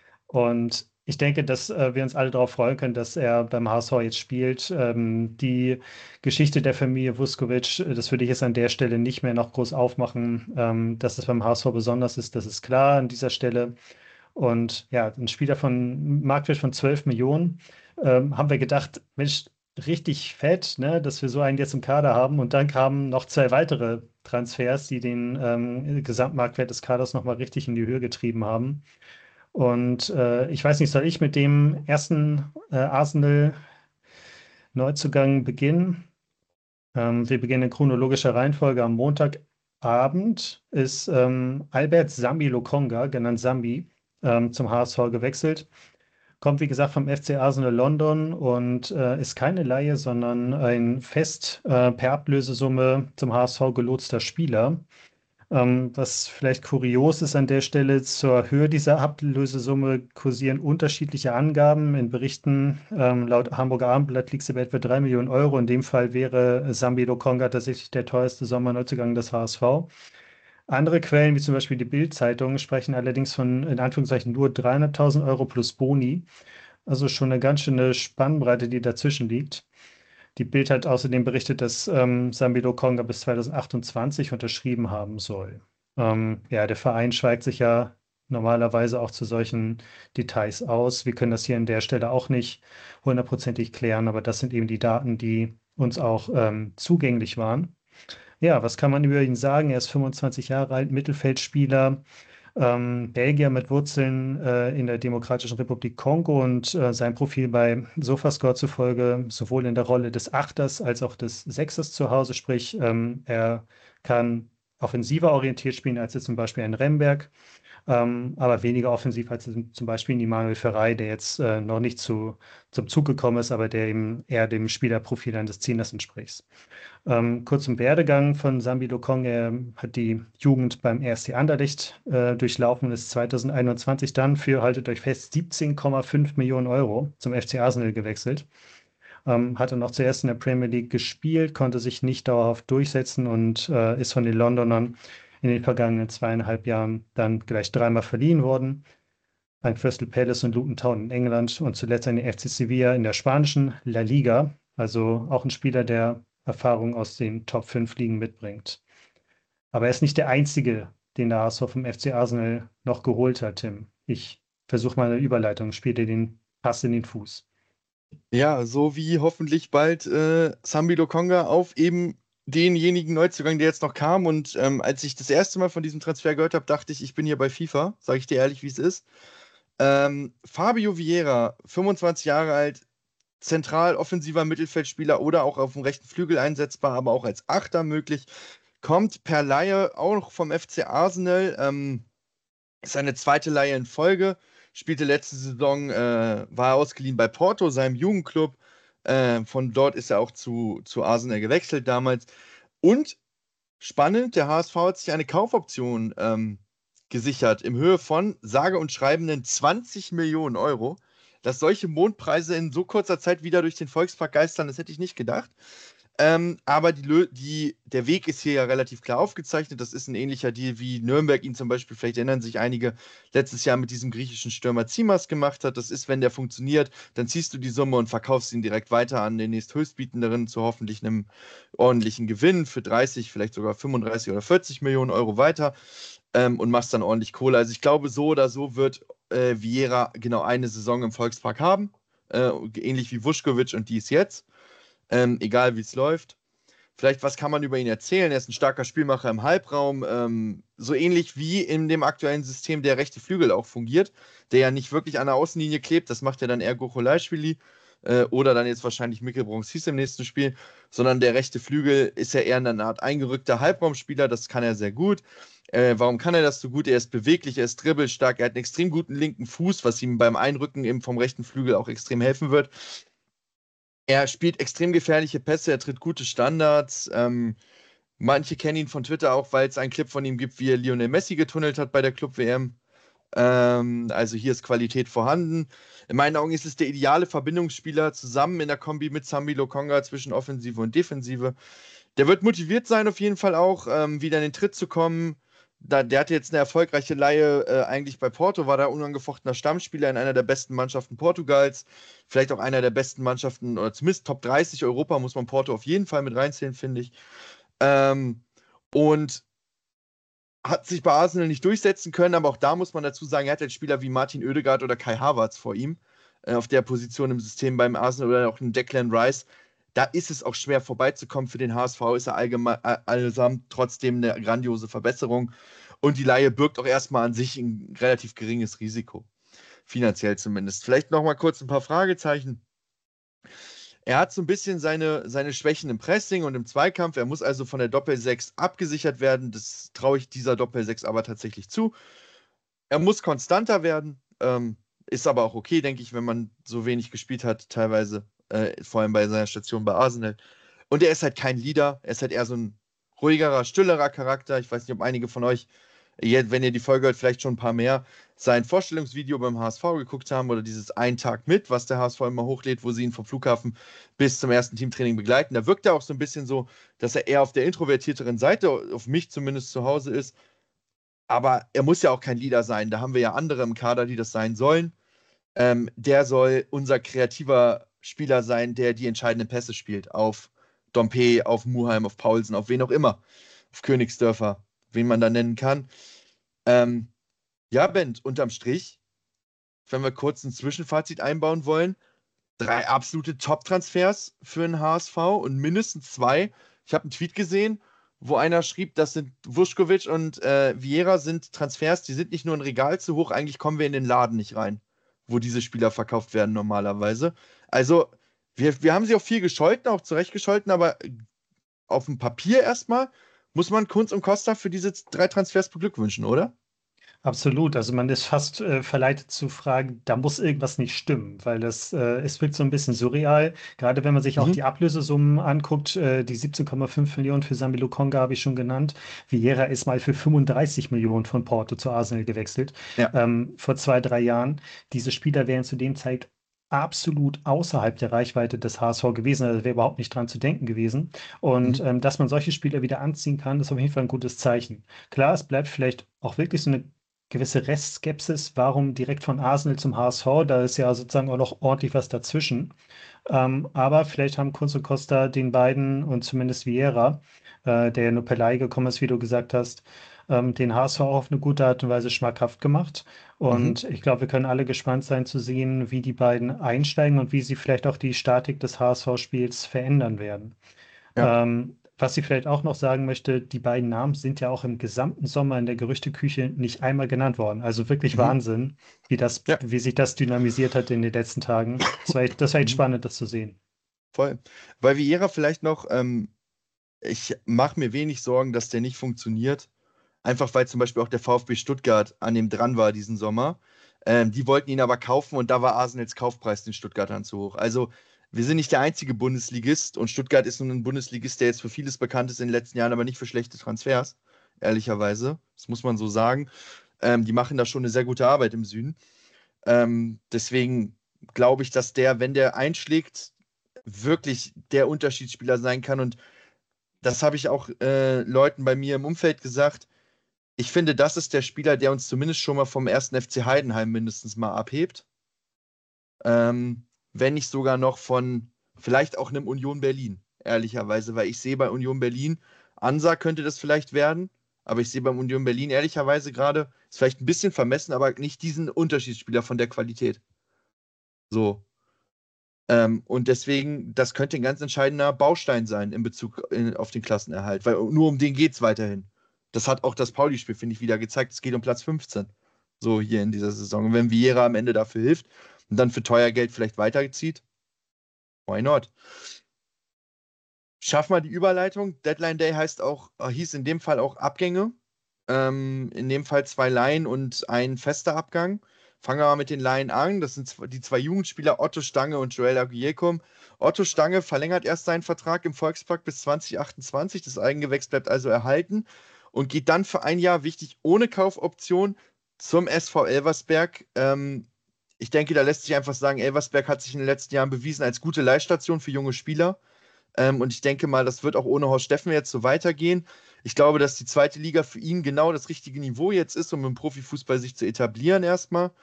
[SPEAKER 3] Und ich denke, dass äh, wir uns alle darauf freuen können, dass er beim H S V jetzt spielt. Ähm, die Geschichte der Familie Vuskovic, äh, das würde ich jetzt an der Stelle nicht mehr noch groß aufmachen. Ähm, dass es beim H S V besonders ist, das ist klar an dieser Stelle. Und ja, ein Spieler von Marktwert von zwölf Millionen, ähm, haben wir gedacht, Mensch, richtig fett, ne, dass wir so einen jetzt im Kader haben. Und dann kamen noch zwei weitere Transfers, die den ähm, Gesamtmarktwert des Kaders nochmal richtig in die Höhe getrieben haben. Und äh, ich weiß nicht, soll ich mit dem ersten äh, Arsenal-Neuzugang beginnen? Ähm, wir beginnen in chronologischer Reihenfolge. Am Montagabend ist ähm, Albert Sambi Lokonga, genannt Sambi, ähm, zum H S V gewechselt. Kommt, wie gesagt, vom F C Arsenal London und äh, ist keine Leihe, sondern ein fest äh, per Ablösesumme zum H S V gelotster Spieler. Ähm, was vielleicht kurios ist an der Stelle, zur Höhe dieser Ablösesumme kursieren unterschiedliche Angaben. In Berichten ähm, laut Hamburger Abendblatt liegt sie bei etwa drei Millionen Euro. In dem Fall wäre Sambi Lokonga tatsächlich der teuerste Sommerneuzugang des H S V. Andere Quellen, wie zum Beispiel die Bild-Zeitung, sprechen allerdings von in Anführungszeichen nur dreihunderttausend Euro plus Boni. Also schon eine ganz schöne Spannbreite, die dazwischen liegt. Die Bild hat außerdem berichtet, dass ähm, Sambi Lokonga bis zweitausendachtundzwanzig unterschrieben haben soll. Ähm, ja, der Verein schweigt sich ja normalerweise auch zu solchen Details aus. Wir können das hier an der Stelle auch nicht hundertprozentig klären, aber das sind eben die Daten, die uns auch ähm, zugänglich waren. Ja, was kann man über ihn sagen? Er ist fünfundzwanzig Jahre alt, Mittelfeldspieler, Ähm, Belgier mit Wurzeln äh, in der Demokratischen Republik Kongo und äh, sein Profil bei Sofascore zufolge sowohl in der Rolle des Achters als auch des Sechsers zu Hause, sprich ähm, er kann offensiver orientiert spielen als jetzt zum Beispiel ein Remberg, ähm, aber weniger offensiv als zum Beispiel ein Immanuel Ferrei, der jetzt äh, noch nicht zu, zum Zug gekommen ist, aber der eben eher dem Spielerprofil eines Zehners entspricht. Ähm, kurz zum Werdegang von Sambi Lokong. Er hat die Jugend beim R S C Anderlecht äh, durchlaufen und ist zwanzig einundzwanzig dann für, haltet euch fest, siebzehn Komma fünf Millionen Euro zum F C Arsenal gewechselt. Ähm, hatte noch zuerst in der Premier League gespielt, konnte sich nicht dauerhaft durchsetzen und äh, ist von den Londonern in den vergangenen zweieinhalb Jahren dann gleich dreimal verliehen worden. An Crystal Palace und Luton Town in England und zuletzt an den F C Sevilla in der spanischen La Liga. Also auch ein Spieler, der Erfahrung aus den Top fünf Ligen mitbringt. Aber er ist nicht der Einzige, den der H S V vom F C Arsenal noch geholt hat, Tim. Ich versuche mal eine Überleitung, spiele dir den Pass in den Fuß.
[SPEAKER 2] Ja, so wie hoffentlich bald äh, Sambi Lokonga auf eben denjenigen Neuzugang, der jetzt noch kam. Und ähm, als ich das erste Mal von diesem Transfer gehört habe, dachte ich, ich bin hier bei FIFA, sage ich dir ehrlich, wie es ist. Ähm, Fabio Vieira, fünfundzwanzig Jahre alt, zentral offensiver Mittelfeldspieler oder auch auf dem rechten Flügel einsetzbar, aber auch als Achter möglich. Kommt per Leihe auch noch vom F C Arsenal. Ähm, ist seine zweite Leihe in Folge. Spielte letzte Saison, äh, war ausgeliehen bei Porto, seinem Jugendclub. Äh, von dort ist er auch zu, zu Arsenal gewechselt damals. Und spannend, der H S V hat sich eine Kaufoption ähm, gesichert in Höhe von sage und schreibenden zwanzig Millionen Euro. Dass solche Mondpreise in so kurzer Zeit wieder durch den Volkspark geistern, das hätte ich nicht gedacht. Ähm, aber die, Lö- die, der Weg ist hier ja relativ klar aufgezeichnet. Das ist ein ähnlicher Deal, wie Nürnberg ihn zum Beispiel, vielleicht erinnern sich einige, letztes Jahr mit diesem griechischen Stürmer Tsimas gemacht hat. Das ist, wenn der funktioniert, dann ziehst du die Summe und verkaufst ihn direkt weiter an den nächsthöchstbietenderen zu hoffentlich einem ordentlichen Gewinn für dreißig, vielleicht sogar fünfunddreißig oder vierzig Millionen Euro weiter ähm, und machst dann ordentlich Kohle. Also ich glaube, so oder so wird äh, Vieira genau eine Saison im Volkspark haben. Äh, ähnlich wie Vuskovic und dies jetzt. Ähm, egal wie es läuft. Vielleicht, was kann man über ihn erzählen? Er ist ein starker Spielmacher im Halbraum, ähm, so ähnlich wie in dem aktuellen System der rechte Flügel auch fungiert, der ja nicht wirklich an der Außenlinie klebt, das macht ja dann eher Gocholaischwili äh, oder dann jetzt wahrscheinlich Mikkel Bronxis im nächsten Spiel, sondern der rechte Flügel ist ja eher eine Art eingerückter Halbraumspieler, das kann er sehr gut. Äh, warum kann er das so gut? Er ist beweglich, er ist dribbelstark, er hat einen extrem guten linken Fuß, was ihm beim Einrücken eben vom rechten Flügel auch extrem helfen wird. Er spielt extrem gefährliche Pässe, er tritt gute Standards. Ähm, manche kennen ihn von Twitter auch, weil es einen Clip von ihm gibt, wie er Lionel Messi getunnelt hat bei der Club-W M. Ähm, also hier ist Qualität vorhanden. In meinen Augen ist es der ideale Verbindungsspieler zusammen in der Kombi mit Sambi Lokonga zwischen Offensive und Defensive. Der wird motiviert sein, auf jeden Fall auch, ähm, wieder in den Tritt zu kommen. Da, der hatte jetzt eine erfolgreiche Leihe äh, eigentlich bei Porto, war da unangefochtener Stammspieler in einer der besten Mannschaften Portugals, vielleicht auch einer der besten Mannschaften, oder zumindest Top dreißig Europa muss man Porto auf jeden Fall mit reinzählen, finde ich. Ähm, und hat sich bei Arsenal nicht durchsetzen können, aber auch da muss man dazu sagen, er hat halt Spieler wie Martin Oedegaard oder Kai Havertz vor ihm äh, auf der Position im System beim Arsenal oder auch einen Declan Rice. Da ist es auch schwer vorbeizukommen. Für den H S V ist er allgemein, äh, allesamt trotzdem eine grandiose Verbesserung. Und die Leihe birgt auch erstmal an sich ein relativ geringes Risiko. Finanziell zumindest. Vielleicht nochmal kurz ein paar Fragezeichen. Er hat so ein bisschen seine, seine Schwächen im Pressing und im Zweikampf. Er muss also von der Doppel-sechs abgesichert werden. Das traue ich dieser Doppel-sechs aber tatsächlich zu. Er muss konstanter werden. Ähm, ist aber auch okay, denke ich, wenn man so wenig gespielt hat, teilweise. Äh, vor allem bei seiner Station bei Arsenal. Und er ist halt kein Leader. Er ist halt eher so ein ruhigerer, stillerer Charakter. Ich weiß nicht, ob einige von euch, wenn ihr die Folge hört, vielleicht schon ein paar mehr, sein Vorstellungsvideo beim H S V geguckt haben oder dieses Ein Tag mit, was der H S V immer hochlädt, wo sie ihn vom Flughafen bis zum ersten Teamtraining begleiten. Da wirkt er auch so ein bisschen so, dass er eher auf der introvertierteren Seite, auf mich zumindest zu Hause ist. Aber er muss ja auch kein Leader sein. Da haben wir ja andere im Kader, die das sein sollen. Ähm, der soll unser kreativer Spieler sein, der die entscheidenden Pässe spielt. Auf Dompe, auf Muheim, auf Paulsen, auf wen auch immer. Auf Königsdörfer, wen man da nennen kann. Ähm, ja, Ben, unterm Strich, wenn wir kurz ein Zwischenfazit einbauen wollen, drei absolute Top-Transfers für den H S V und mindestens zwei. Ich habe einen Tweet gesehen, wo einer schrieb, das sind Vuskovic und äh, Vieira sind Transfers, die sind nicht nur ein Regal zu hoch, eigentlich kommen wir in den Laden nicht rein, wo diese Spieler verkauft werden normalerweise. Also, wir, wir haben sie auch viel gescholten, auch zurecht gescholten, aber auf dem Papier erstmal muss man Kunz und Costa für diese drei Transfers beglückwünschen, oder?
[SPEAKER 3] Absolut. Also man ist fast äh, verleitet zu fragen, da muss irgendwas nicht stimmen, weil das, äh, es wirkt so ein bisschen surreal. Gerade wenn man sich auch
[SPEAKER 2] Mhm.
[SPEAKER 3] die Ablösesummen anguckt, äh, die siebzehn Komma fünf Millionen für Sami Lokonga habe ich schon genannt. Vieira ist mal für fünfunddreißig Millionen von Porto zu Arsenal gewechselt,
[SPEAKER 2] Ja.
[SPEAKER 3] ähm, vor zwei, drei Jahren. Diese Spieler wären zu dem Zeit absolut außerhalb der Reichweite des H S V gewesen. Also wäre überhaupt nicht dran zu denken gewesen. Und
[SPEAKER 2] Mhm.
[SPEAKER 3] ähm, dass man solche Spieler wieder anziehen kann, ist auf jeden Fall ein gutes Zeichen. Klar, es bleibt vielleicht auch wirklich so eine gewisse Restskepsis, warum direkt von Arsenal zum H S V, da ist ja sozusagen auch noch ordentlich was dazwischen. Ähm, aber vielleicht haben Kunz und Costa den beiden und zumindest Vieira, äh, der ja nur per Leihe gekommen ist, wie du gesagt hast, ähm, den H S V auch auf eine gute Art und Weise schmackhaft gemacht.
[SPEAKER 2] Mhm.
[SPEAKER 3] Und ich glaube, wir können alle gespannt sein zu sehen, wie die beiden einsteigen und wie sie vielleicht auch die Statik des H S V-Spiels verändern werden.
[SPEAKER 2] Ja.
[SPEAKER 3] Ähm, was ich vielleicht auch noch sagen möchte, die beiden Namen sind ja auch im gesamten Sommer in der Gerüchteküche nicht einmal genannt worden. Also wirklich
[SPEAKER 2] Mhm.
[SPEAKER 3] Wahnsinn, wie das,
[SPEAKER 2] Ja.
[SPEAKER 3] wie sich das dynamisiert hat in den letzten Tagen. Das war echt, das war echt
[SPEAKER 2] Mhm.
[SPEAKER 3] spannend, das zu sehen.
[SPEAKER 2] Voll. Bei Vieira vielleicht noch, ähm, ich mache mir wenig Sorgen, dass der nicht funktioniert. Einfach weil zum Beispiel auch der VfB Stuttgart an dem dran war diesen Sommer. Ähm, die wollten ihn aber kaufen und da war Arsenals Kaufpreis den Stuttgartern zu hoch. Also wir sind nicht der einzige Bundesligist und Stuttgart ist nun ein Bundesligist, der jetzt für vieles bekannt ist in den letzten Jahren, aber nicht für schlechte Transfers, ehrlicherweise. Das muss man so sagen. Ähm, die machen da schon eine sehr gute Arbeit im Süden. Ähm, deswegen glaube ich, dass der, wenn der einschlägt, wirklich der Unterschiedsspieler sein kann. Und das habe ich auch äh, Leuten bei mir im Umfeld gesagt. Ich finde, das ist der Spieler, der uns zumindest schon mal vom ersten F C Heidenheim mindestens mal abhebt. Ähm, wenn nicht sogar noch von vielleicht auch einem Union Berlin, ehrlicherweise, weil ich sehe bei Union Berlin, Ansa könnte das vielleicht werden, aber ich sehe beim Union Berlin ehrlicherweise gerade, ist vielleicht ein bisschen vermessen, aber nicht diesen Unterschiedsspieler von der Qualität. So. Ähm, und deswegen, das könnte ein ganz entscheidender Baustein sein in Bezug in, auf den Klassenerhalt, weil nur um den geht es weiterhin. Das hat auch das Pauli-Spiel, finde ich, wieder gezeigt. Es geht um Platz fünfzehn. So hier in dieser Saison. Und wenn Vieira am Ende dafür hilft und dann für teuer Geld vielleicht weiterzieht, why not? Schaff mal die Überleitung. Deadline Day heißt auch, äh, hieß in dem Fall auch Abgänge. Ähm, in dem Fall zwei Laien und ein fester Abgang. Fangen wir mal mit den Laien an. Das sind zw- die zwei Jugendspieler Otto Stange und Joel Aguiekum. Otto Stange verlängert erst seinen Vertrag im Volkspark bis zwanzig achtundzwanzig. Das Eigengewächs bleibt also erhalten und geht dann für ein Jahr, wichtig, ohne Kaufoption zum S V Elversberg. Ähm, ich denke, da lässt sich einfach sagen, Elversberg hat sich in den letzten Jahren bewiesen als gute Leihstation für junge Spieler. Ähm, und ich denke mal, das wird auch ohne Horst Steffen jetzt so weitergehen. Ich glaube, dass die zweite Liga für ihn genau das richtige Niveau jetzt ist, um im Profifußball sich zu etablieren erstmal.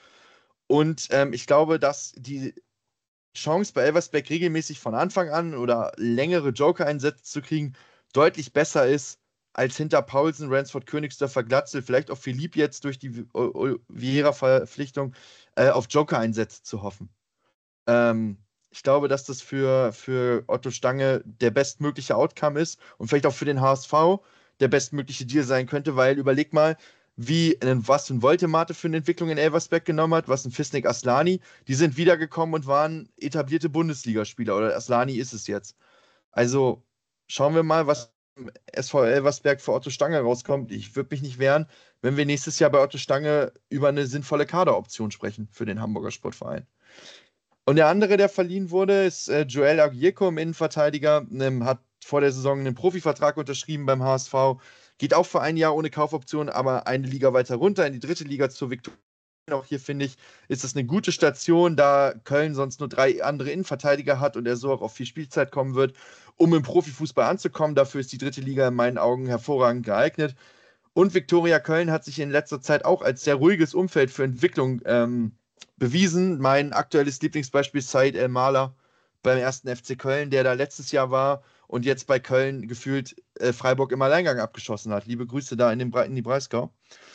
[SPEAKER 2] Und ähm, ich glaube, dass die Chance bei Elversberg regelmäßig von Anfang an oder längere Joker-Einsätze zu kriegen, deutlich besser ist als hinter Paulsen, Ransford, Königsdörfer, Glatzel, vielleicht auch Philipp jetzt durch die Vieira-Verpflichtung äh, auf Joker-Einsätze zu hoffen. Ähm, ich glaube, dass das für, für Otto Stange der bestmögliche Outcome ist und vielleicht auch für den H S V der bestmögliche Deal sein könnte, weil überleg mal, wie was ein Woltemate für eine Entwicklung in Elversberg genommen hat, was ein Fisnik Aslani, die sind wiedergekommen und waren etablierte Bundesligaspieler oder Aslani ist es jetzt. Also schauen wir mal, was im S V Elversberg für Otto Stange rauskommt. Ich würde mich nicht wehren, wenn wir nächstes Jahr bei Otto Stange über eine sinnvolle Kaderoption sprechen für den Hamburger Sportverein. Und der andere, der verliehen wurde, ist äh, Joel Aguirre, Innenverteidiger, ähm, hat vor der Saison einen Profivertrag unterschrieben beim H S V, geht auch für ein Jahr ohne Kaufoption, aber eine Liga weiter runter in die dritte Liga zur Viktoria. Auch hier finde ich, ist das eine gute Station, da Köln sonst nur drei andere Innenverteidiger hat und er so auch auf viel Spielzeit kommen wird, um im Profifußball anzukommen. Dafür ist die dritte Liga in meinen Augen hervorragend geeignet. Und Viktoria Köln hat sich in letzter Zeit auch als sehr ruhiges Umfeld für Entwicklung ähm, bewiesen. Mein aktuelles Lieblingsbeispiel ist Said El Maler beim ersten F C Köln, der da letztes Jahr war und jetzt bei Köln gefühlt äh, Freiburg im Alleingang abgeschossen hat. Liebe Grüße da in, den Bre in die Breisgau.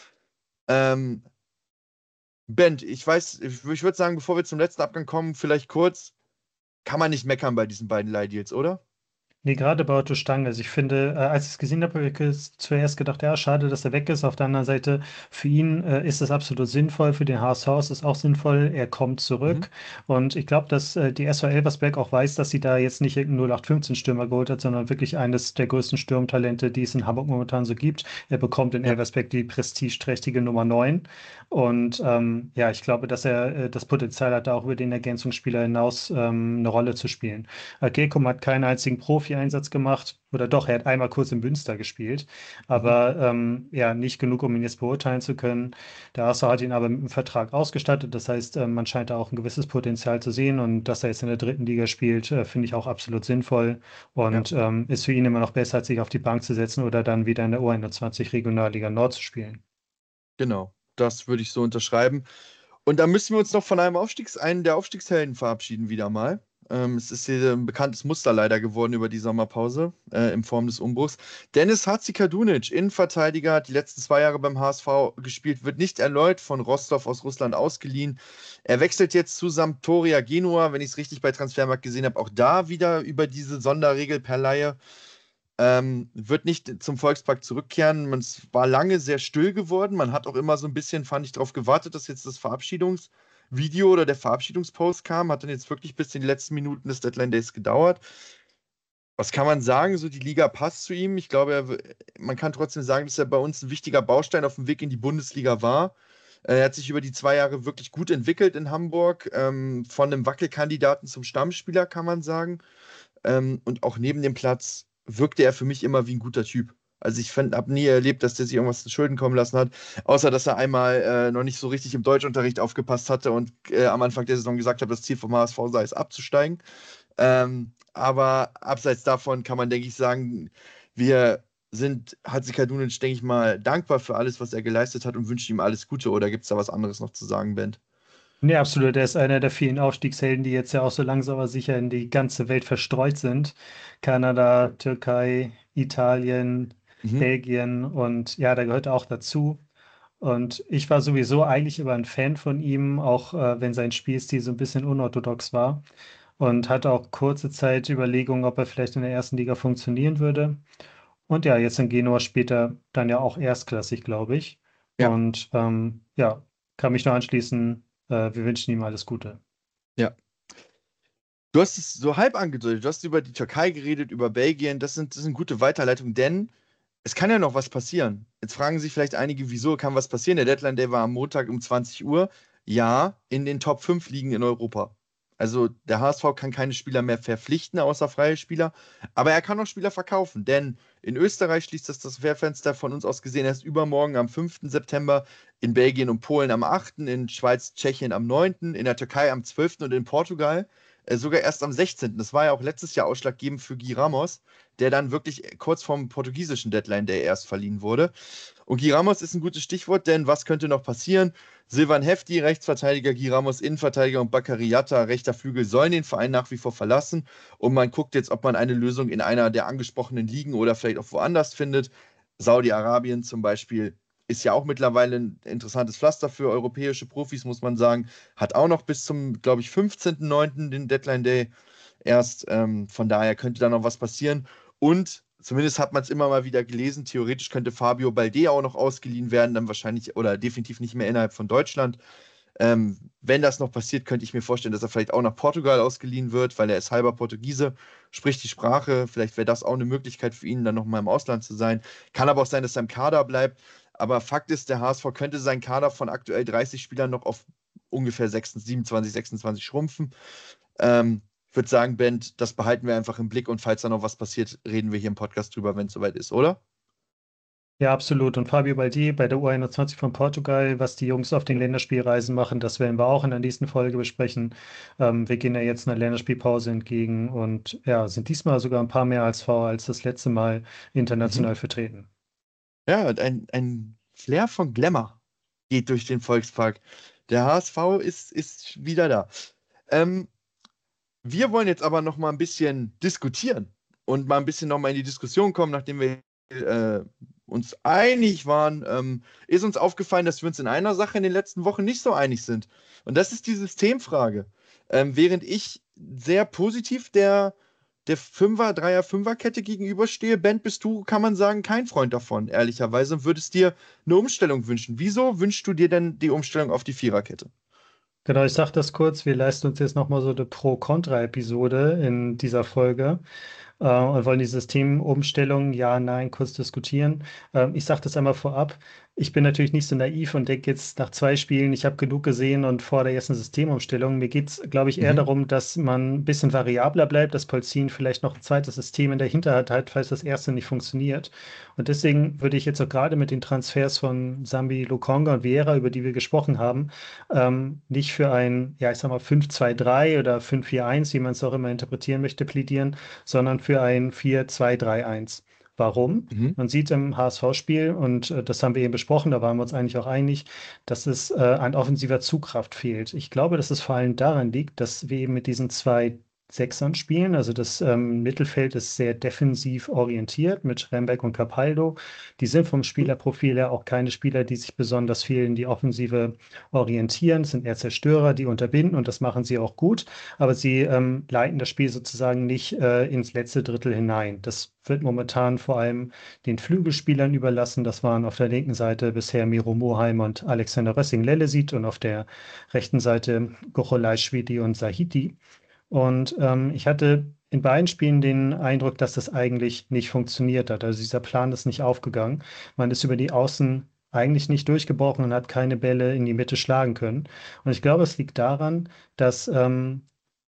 [SPEAKER 2] Ähm, Bent, ich weiß, ich, ich würde sagen, bevor wir zum letzten Abgang kommen, vielleicht kurz, kann man nicht meckern bei diesen beiden Leihdeals, oder?
[SPEAKER 3] Nee, gerade bei Otto Stange. Also ich finde, äh, als ich es gesehen habe, habe ich ges- zuerst gedacht, ja, schade, dass er weg ist. Auf der anderen Seite, für ihn äh, ist es absolut sinnvoll, für den H S V ist es auch sinnvoll. Er kommt
[SPEAKER 2] Mhm.
[SPEAKER 3] zurück. Und ich glaube, dass äh, die S V Elversberg auch weiß, dass sie da jetzt nicht irgendeinen null acht fünfzehn Stürmer geholt hat, sondern wirklich eines der größten Sturmtalente, die es in Hamburg momentan so gibt. Er bekommt in
[SPEAKER 2] Ja,
[SPEAKER 3] Elversberg die prestigeträchtige Nummer neun. Und ähm, ja, ich glaube, dass er äh, das Potenzial hat, da auch über den Ergänzungsspieler hinaus ähm, eine Rolle zu spielen. Akekum hat keinen einzigen Profi-Einsatz gemacht. Oder doch, er hat einmal kurz in Münster gespielt.
[SPEAKER 2] mhm.
[SPEAKER 3] Aber ähm, ja, nicht genug, um ihn jetzt beurteilen zu können. Der A S V hat ihn aber mit einem Vertrag ausgestattet. Das heißt, äh, man scheint da auch ein gewisses Potenzial zu sehen. Und dass er jetzt in der dritten Liga spielt, äh, finde ich auch absolut sinnvoll.
[SPEAKER 2] Ja,
[SPEAKER 3] Und ähm, ist für ihn immer noch besser, als sich auf die Bank zu setzen oder dann wieder in der U einundzwanzig Regionalliga Nord zu spielen.
[SPEAKER 2] genau. Das würde ich so unterschreiben. Und da müssen wir uns noch von einem Aufstiegs-, einen der Aufstiegshelden verabschieden wieder mal. Ähm, es ist hier ein bekanntes Muster leider geworden über die Sommerpause, äh, in Form des Umbruchs. Dennis Hadzikadunic, Innenverteidiger, hat die letzten zwei Jahre beim H S V gespielt, wird nicht erneut von Rostov aus Russland ausgeliehen. Er wechselt jetzt zu Sampdoria Genua, wenn ich es richtig bei Transfermarkt gesehen habe, auch da wieder über diese Sonderregel per Laie. Ähm, wird nicht zum Volkspark zurückkehren. Man, es war lange sehr still geworden. Man hat auch immer so ein bisschen, fand ich, darauf gewartet, dass jetzt das Verabschiedungsvideo oder der Verabschiedungspost kam. Hat dann jetzt wirklich bis in die letzten Minuten des Deadline Days gedauert. Was kann man sagen? So, die Liga passt zu ihm. Ich glaube, er, w- man kann trotzdem sagen, dass er bei uns ein wichtiger Baustein auf dem Weg in die Bundesliga war. Äh, Er hat sich über die zwei Jahre wirklich gut entwickelt in Hamburg. Ähm, von einem Wackelkandidaten zum Stammspieler, kann man sagen. Ähm, und auch neben dem Platz wirkte er für mich immer wie ein guter Typ. Also ich habe nie erlebt, dass der sich irgendwas zu Schulden kommen lassen hat, außer dass er einmal äh, noch nicht so richtig im Deutschunterricht aufgepasst hatte und äh, am Anfang der Saison gesagt hat, das Ziel vom H S V sei es abzusteigen. Ähm, aber abseits davon kann man, denke ich, sagen, wir sind Hadzikadunic, denke ich mal, dankbar für alles, was er geleistet hat und wünschen ihm alles Gute. Oder gibt es da was anderes noch zu sagen, Ben?
[SPEAKER 3] Nee, absolut. Er ist einer der vielen Aufstiegshelden, die jetzt ja auch so langsam aber sicher in die ganze Welt verstreut sind. Kanada, Türkei, Italien,
[SPEAKER 2] Mhm.
[SPEAKER 3] Belgien und ja, da gehört er auch dazu. Und ich war sowieso eigentlich immer ein Fan von ihm, auch äh, wenn sein Spielstil so ein bisschen unorthodox war. Und hatte auch kurze Zeit Überlegungen, ob er vielleicht in der ersten Liga funktionieren würde. Und ja, jetzt in Genua später dann ja auch erstklassig, glaube ich.
[SPEAKER 2] Ja,
[SPEAKER 3] Und ähm, ja, kann mich nur anschließen. Äh, wir wünschen ihm alles Gute.
[SPEAKER 2] ja. Du hast es so halb angedeutet. Du hast über die Türkei geredet, über Belgien. Das sind, das sind gute Weiterleitungen, denn es kann ja noch was passieren. Jetzt fragen sich vielleicht einige, wieso kann was passieren? Der Deadline Day war am Montag um zwanzig Uhr. Ja, in den Top fünf Ligen in Europa. Also der H S V kann keine Spieler mehr verpflichten, außer freie Spieler. Aber er kann auch Spieler verkaufen, denn in Österreich schließt das das Transferfenster von uns aus gesehen erst übermorgen am fünften September, in Belgien und Polen am achten, in Schweiz, Tschechien am neunten, in der Türkei am zwölften und in Portugal äh, sogar erst am sechzehnten. Das war ja auch letztes Jahr ausschlaggebend für Guy Ramos, der dann wirklich kurz vorm portugiesischen Deadline Day erst verliehen wurde. Und Guy Ramos ist ein gutes Stichwort, denn was könnte noch passieren? Silvan Hefti, Rechtsverteidiger, Guy Ramos, Innenverteidiger und Bakary Yatta, rechter Flügel, sollen den Verein nach wie vor verlassen. Und man guckt jetzt, ob man eine Lösung in einer der angesprochenen Ligen oder vielleicht auch woanders findet. Saudi-Arabien zum Beispiel ist ja auch mittlerweile ein interessantes Pflaster für europäische Profis, muss man sagen. Hat auch noch bis zum, glaube ich, fünfzehnten neunten den Deadline Day erst. Ähm, von daher könnte da noch was passieren. Und zumindest hat man es immer mal wieder gelesen, theoretisch könnte Fabio Balde auch noch ausgeliehen werden, dann wahrscheinlich oder definitiv nicht mehr innerhalb von Deutschland. Ähm, wenn das noch passiert, könnte ich mir vorstellen, dass er vielleicht auch nach Portugal ausgeliehen wird, weil er ist halber Portugiese, spricht die Sprache. Vielleicht wäre das auch eine Möglichkeit für ihn, dann nochmal im Ausland zu sein. Kann aber auch sein, dass er im Kader bleibt. Aber Fakt ist, der H S V könnte seinen Kader von aktuell dreißig Spielern noch auf ungefähr sechsundzwanzig, siebenundzwanzig, sechsundzwanzig schrumpfen. Ähm, ich würde sagen, Ben, das behalten wir einfach im Blick und falls da noch was passiert, reden wir hier im Podcast drüber, wenn es soweit ist, oder?
[SPEAKER 3] Ja, absolut. Und Fabio Baldi bei der U einundzwanzig von Portugal, was die Jungs auf den Länderspielreisen machen, das werden wir auch in der nächsten Folge besprechen. Ähm, wir gehen ja jetzt einer Länderspielpause entgegen und ja, sind diesmal sogar ein paar mehr als V als das letzte Mal
[SPEAKER 2] Mhm.
[SPEAKER 3] international vertreten.
[SPEAKER 2] Ja, und ein, ein Flair von Glamour geht durch den Volkspark. Der H S V ist, ist wieder da. Ähm, Wir wollen jetzt aber noch mal ein bisschen diskutieren und mal ein bisschen noch mal in die Diskussion kommen, nachdem wir äh, uns einig waren. Ähm, ist uns aufgefallen, dass wir uns in einer Sache in den letzten Wochen nicht so einig sind. Und das ist die Systemfrage. Ähm, während ich sehr positiv der der Fünfer, Dreier, Fünferkette gegenüberstehe. Ben, bist du, kann man sagen, kein Freund davon, ehrlicherweise, und würdest dir eine Umstellung wünschen. Wieso wünschst du dir denn die Umstellung auf die Viererkette?
[SPEAKER 3] Genau, ich sage das kurz. Wir leisten uns jetzt nochmal so eine Pro-Kontra-Episode in dieser Folge äh, und wollen die Systemumstellung, ja, nein, kurz diskutieren. Ähm, ich sage das einmal vorab. Ich bin natürlich nicht so naiv und denke jetzt nach zwei Spielen, ich habe genug gesehen und fordere jetzt eine Systemumstellung. Mir geht es, glaube ich, eher
[SPEAKER 2] Mhm.
[SPEAKER 3] darum, dass man ein bisschen variabler bleibt, dass Polzin vielleicht noch ein zweites System in der Hinterhand hat, falls das erste nicht funktioniert. Und deswegen würde ich jetzt auch gerade mit den Transfers von Sambi, Lokonga und Vieira, über die wir gesprochen haben, ähm, nicht für ein, ja, ich sag mal, fünf zwei drei oder fünf vier eins, wie man es auch immer interpretieren möchte, plädieren, sondern für ein vier zwei drei eins. Warum?
[SPEAKER 2] Mhm.
[SPEAKER 3] Man sieht im H S V-Spiel, und äh, das haben wir eben besprochen, da waren wir uns eigentlich auch einig, dass es äh, an offensiver Zugkraft fehlt. Ich glaube, dass es vor allem daran liegt, dass wir eben mit diesen zwei Sechsern spielen. Also das ähm, Mittelfeld ist sehr defensiv orientiert mit Rembeck und Capaldo. Die sind vom Spielerprofil her auch keine Spieler, die sich besonders viel in die Offensive orientieren. Es sind eher Zerstörer, die unterbinden, und das machen sie auch gut. Aber sie ähm, leiten das Spiel sozusagen nicht äh, ins letzte Drittel hinein. Das wird momentan vor allem den Flügelspielern überlassen. Das waren auf der linken Seite bisher Miro Moheim und Alexander Rössing-Lellesit und auf der rechten Seite Gocholai-Schwedi und Sahiti. Und ähm, ich hatte in beiden Spielen den Eindruck, dass das eigentlich nicht funktioniert hat. Also dieser Plan ist nicht aufgegangen. Man ist über die Außen eigentlich nicht durchgebrochen und hat keine Bälle in die Mitte schlagen können. Und ich glaube, es liegt daran, dass ähm,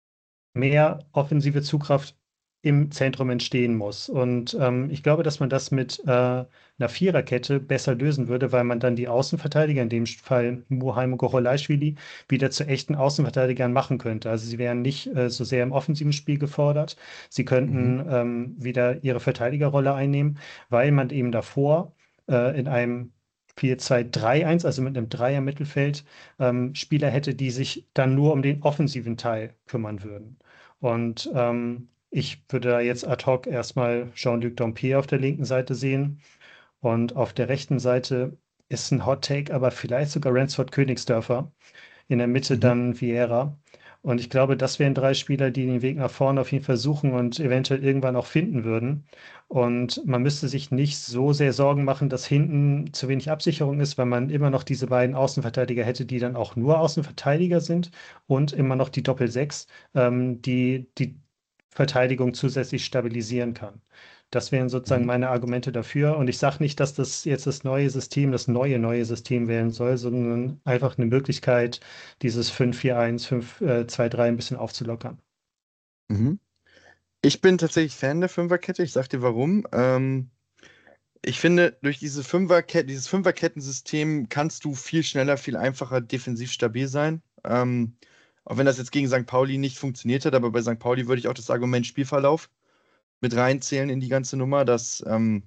[SPEAKER 3] mehr offensive Zugkraft im Zentrum entstehen muss. Und ähm, ich glaube, dass man das mit äh, einer Viererkette besser lösen würde, weil man dann die Außenverteidiger, in dem Fall Muheim und Gocholai-Schwili, wieder zu echten Außenverteidigern machen könnte. Also sie wären nicht äh, so sehr im offensiven Spiel gefordert. Sie
[SPEAKER 2] Mhm.
[SPEAKER 3] könnten ähm, wieder ihre Verteidigerrolle einnehmen, weil man eben davor äh, in einem vier zwei drei eins, also mit einem Dreier-Mittelfeld, ähm, Spieler hätte, die sich dann nur um den offensiven Teil kümmern würden. Und ähm, ich würde da jetzt ad hoc erstmal Jean-Luc Dompier auf der linken Seite sehen. Und auf der rechten Seite ist ein Hot Take, aber vielleicht sogar Ransford Königsdörfer. In der Mitte
[SPEAKER 2] Mhm.
[SPEAKER 3] dann Vieira. Und ich glaube, das wären drei Spieler, die den Weg nach vorne auf jeden Fall suchen und eventuell irgendwann auch finden würden. Und man müsste sich nicht so sehr Sorgen machen, dass hinten zu wenig Absicherung ist, weil man immer noch diese beiden Außenverteidiger hätte, die dann auch nur Außenverteidiger sind, und immer noch die Doppel-Sechs, ähm, die die Verteidigung zusätzlich stabilisieren kann. Das wären sozusagen
[SPEAKER 2] Mhm.
[SPEAKER 3] meine Argumente dafür. Und ich sage nicht, dass das jetzt das neue System, das neue neue System werden soll, sondern einfach eine Möglichkeit, dieses fünf vier eins, fünf zwei drei ein bisschen aufzulockern.
[SPEAKER 2] Mhm. Ich bin tatsächlich Fan der Fünferkette. Ich sag dir warum. Ähm, ich finde, durch diese Fünferkette, dieses Fünferkettensystem kannst du viel schneller, viel einfacher defensiv stabil sein. Ähm, auch wenn das jetzt gegen Sankt Pauli nicht funktioniert hat, aber bei Sankt Pauli würde ich auch das Argument Spielverlauf mit reinzählen in die ganze Nummer, dass ähm,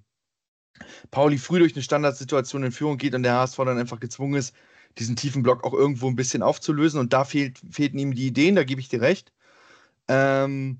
[SPEAKER 2] Pauli früh durch eine Standardsituation in Führung geht und der H S V dann einfach gezwungen ist, diesen tiefen Block auch irgendwo ein bisschen aufzulösen. Und da fehlt, fehlten ihm die Ideen, da gebe ich dir recht. Ähm,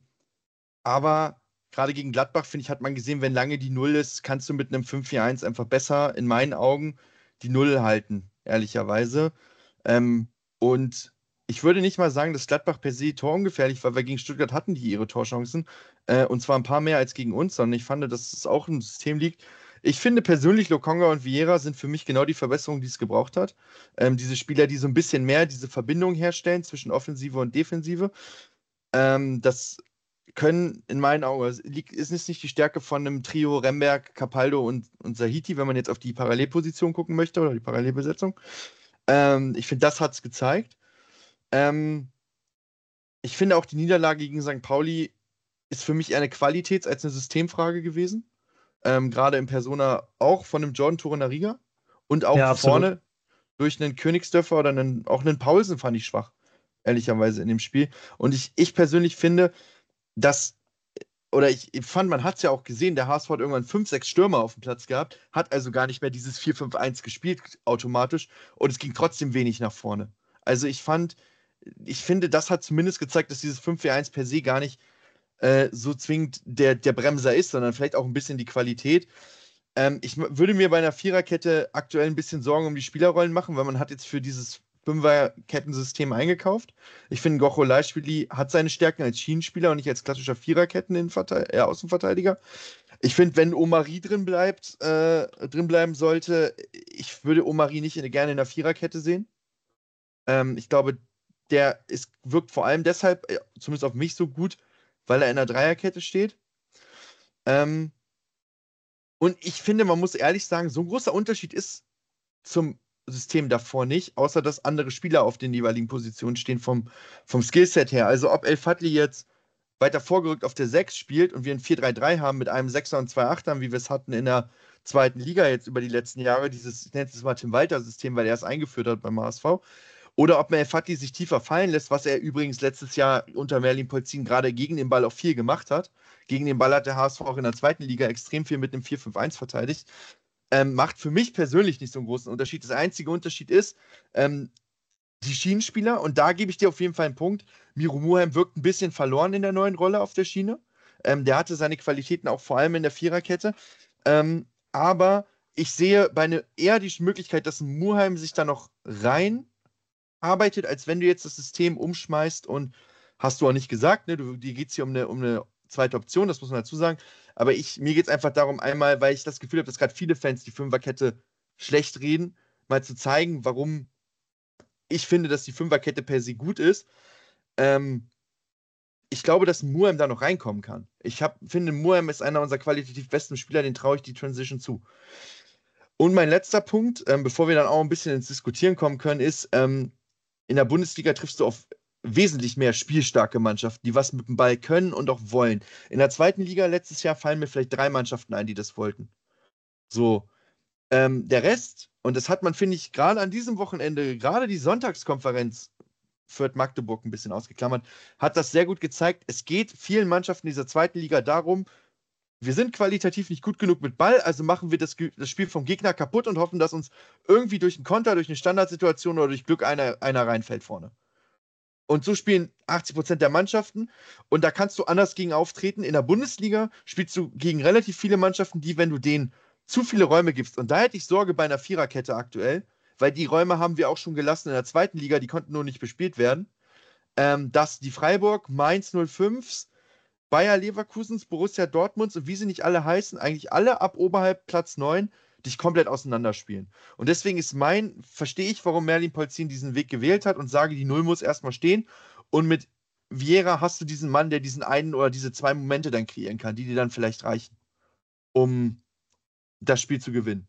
[SPEAKER 2] aber gerade gegen Gladbach, finde ich, hat man gesehen, wenn lange die Null ist, kannst du mit einem fünf vier eins einfach besser, in meinen Augen, die Null halten, ehrlicherweise. Ähm, und ich würde nicht mal sagen, dass Gladbach per se torungefährlich war, weil gegen Stuttgart hatten die ihre Torchancen. Äh, und zwar ein paar mehr als gegen uns, sondern ich fand, dass es auch im System liegt. Ich finde persönlich, Lokonga und Vieira sind für mich genau die Verbesserung, die es gebraucht hat. Ähm, diese Spieler, die so ein bisschen mehr diese Verbindung herstellen zwischen Offensive und Defensive. Ähm, das können in meinen Augen, also liegt, ist es nicht die Stärke von einem Trio Remberg, Capaldo und, und Sahiti, wenn man jetzt auf die Parallelposition gucken möchte oder die Parallelbesetzung. Ähm, ich finde, das hat es gezeigt. Ähm, ich finde auch die Niederlage gegen Sankt Pauli ist für mich eher eine Qualitäts- als eine Systemfrage gewesen. Ähm, gerade in Persona auch von einem Jordan Torunariga und auch
[SPEAKER 3] Ja, absolut.
[SPEAKER 2] vorne durch einen Königsdörfer oder einen, auch einen Paulsen fand ich schwach, ehrlicherweise in dem Spiel. Und ich, ich persönlich finde, dass oder ich fand, man hat es ja auch gesehen, der H S V hat irgendwann fünf, sechs Stürmer auf dem Platz gehabt, hat also gar nicht mehr dieses vier fünf eins gespielt automatisch und es ging trotzdem wenig nach vorne. Also ich fand, ich finde, das hat zumindest gezeigt, dass dieses fünf vier eins per se gar nicht äh, so zwingend der, der Bremser ist, sondern vielleicht auch ein bisschen die Qualität. Ähm, ich würde mir bei einer Viererkette aktuell ein bisschen Sorgen um die Spielerrollen machen, weil man hat jetzt für dieses Fünferkettensystem eingekauft. Ich finde, Gocholashvili hat seine Stärken als Schienenspieler und nicht als klassischer Viererketten-Außenverteidiger. Ich finde, wenn Omari drin bleibt, äh, drin bleiben sollte, ich würde Omari nicht in, gerne in der Viererkette sehen. Ähm, ich glaube, der ist, wirkt vor allem deshalb, äh, zumindest auf mich, so gut, weil er in der Dreierkette steht. Ähm, und ich finde, man muss ehrlich sagen, so ein großer Unterschied ist zum System davor nicht, außer dass andere Spieler auf den jeweiligen Positionen stehen vom, vom Skillset her. Also ob El Fadli jetzt weiter vorgerückt auf der sechs spielt und wir ein vier drei drei haben mit einem Sechser und zwei Achtern, wie wir es hatten in der zweiten Liga jetzt über die letzten Jahre, dieses, ich nenne es mal Tim-Walter-System, weil er es eingeführt hat beim H S V. Oder ob El Fadli sich tiefer fallen lässt, was er übrigens letztes Jahr unter Merlin Polzin gerade gegen den Ball auch viel gemacht hat. Gegen den Ball hat der H S V auch in der zweiten Liga extrem viel mit dem vier fünf eins verteidigt. Ähm, macht für mich persönlich nicht so einen großen Unterschied. Das einzige Unterschied ist, ähm, die Schienenspieler, und da gebe ich dir auf jeden Fall einen Punkt, Miro Muheim wirkt ein bisschen verloren in der neuen Rolle auf der Schiene. Ähm, der hatte seine Qualitäten auch vor allem in der Viererkette. Ähm, aber ich sehe bei ne, eher die Möglichkeit, dass ein Muheim sich da noch rein arbeitet, als wenn du jetzt das System umschmeißt und hast du auch nicht gesagt, ne? Du, dir geht es hier um eine, um eine zweite Option, das muss man dazu sagen. Aber ich, mir geht es einfach darum, einmal, weil ich das Gefühl habe, dass gerade viele Fans die Fünferkette schlecht reden, mal zu zeigen, warum ich finde, dass die Fünferkette per se gut ist. Ähm, ich glaube, dass Muheim da noch reinkommen kann. Ich hab, finde, Muheim ist einer unserer qualitativ besten Spieler, den traue ich die Transition zu. Und mein letzter Punkt, ähm, bevor wir dann auch ein bisschen ins Diskutieren kommen können, ist, ähm, in der Bundesliga triffst du auf wesentlich mehr spielstarke Mannschaften, die was mit dem Ball können und auch wollen. In der zweiten Liga letztes Jahr fallen mir vielleicht drei Mannschaften ein, die das wollten. So, ähm, der Rest, und das hat man, finde ich, gerade an diesem Wochenende, gerade die Sonntagskonferenz, Fürth-Magdeburg ein bisschen ausgeklammert, hat das sehr gut gezeigt. Es geht vielen Mannschaften dieser zweiten Liga darum, wir sind qualitativ nicht gut genug mit Ball, also machen wir das, das Spiel vom Gegner kaputt und hoffen, dass uns irgendwie durch einen Konter, durch eine Standardsituation oder durch Glück einer, einer reinfällt vorne. Und so spielen achtzig Prozent der Mannschaften. Und da kannst du anders gegen auftreten. In der Bundesliga spielst du gegen relativ viele Mannschaften, die, wenn du denen zu viele Räume gibst, und da hätte ich Sorge bei einer Viererkette aktuell, weil die Räume haben wir auch schon gelassen in der zweiten Liga, die konnten nur nicht bespielt werden, ähm, dass die Freiburg, Mainz null fünf, Bayer Leverkusens, Borussia Dortmunds und wie sie nicht alle heißen, eigentlich alle ab oberhalb Platz neun dich komplett auseinanderspielen. Und deswegen ist mein, verstehe ich, warum Merlin Polzin diesen Weg gewählt hat und sage, die Null muss erstmal stehen. Und mit Vieira hast du diesen Mann, der diesen einen oder diese zwei Momente dann kreieren kann, die dir dann vielleicht reichen, um das Spiel zu gewinnen.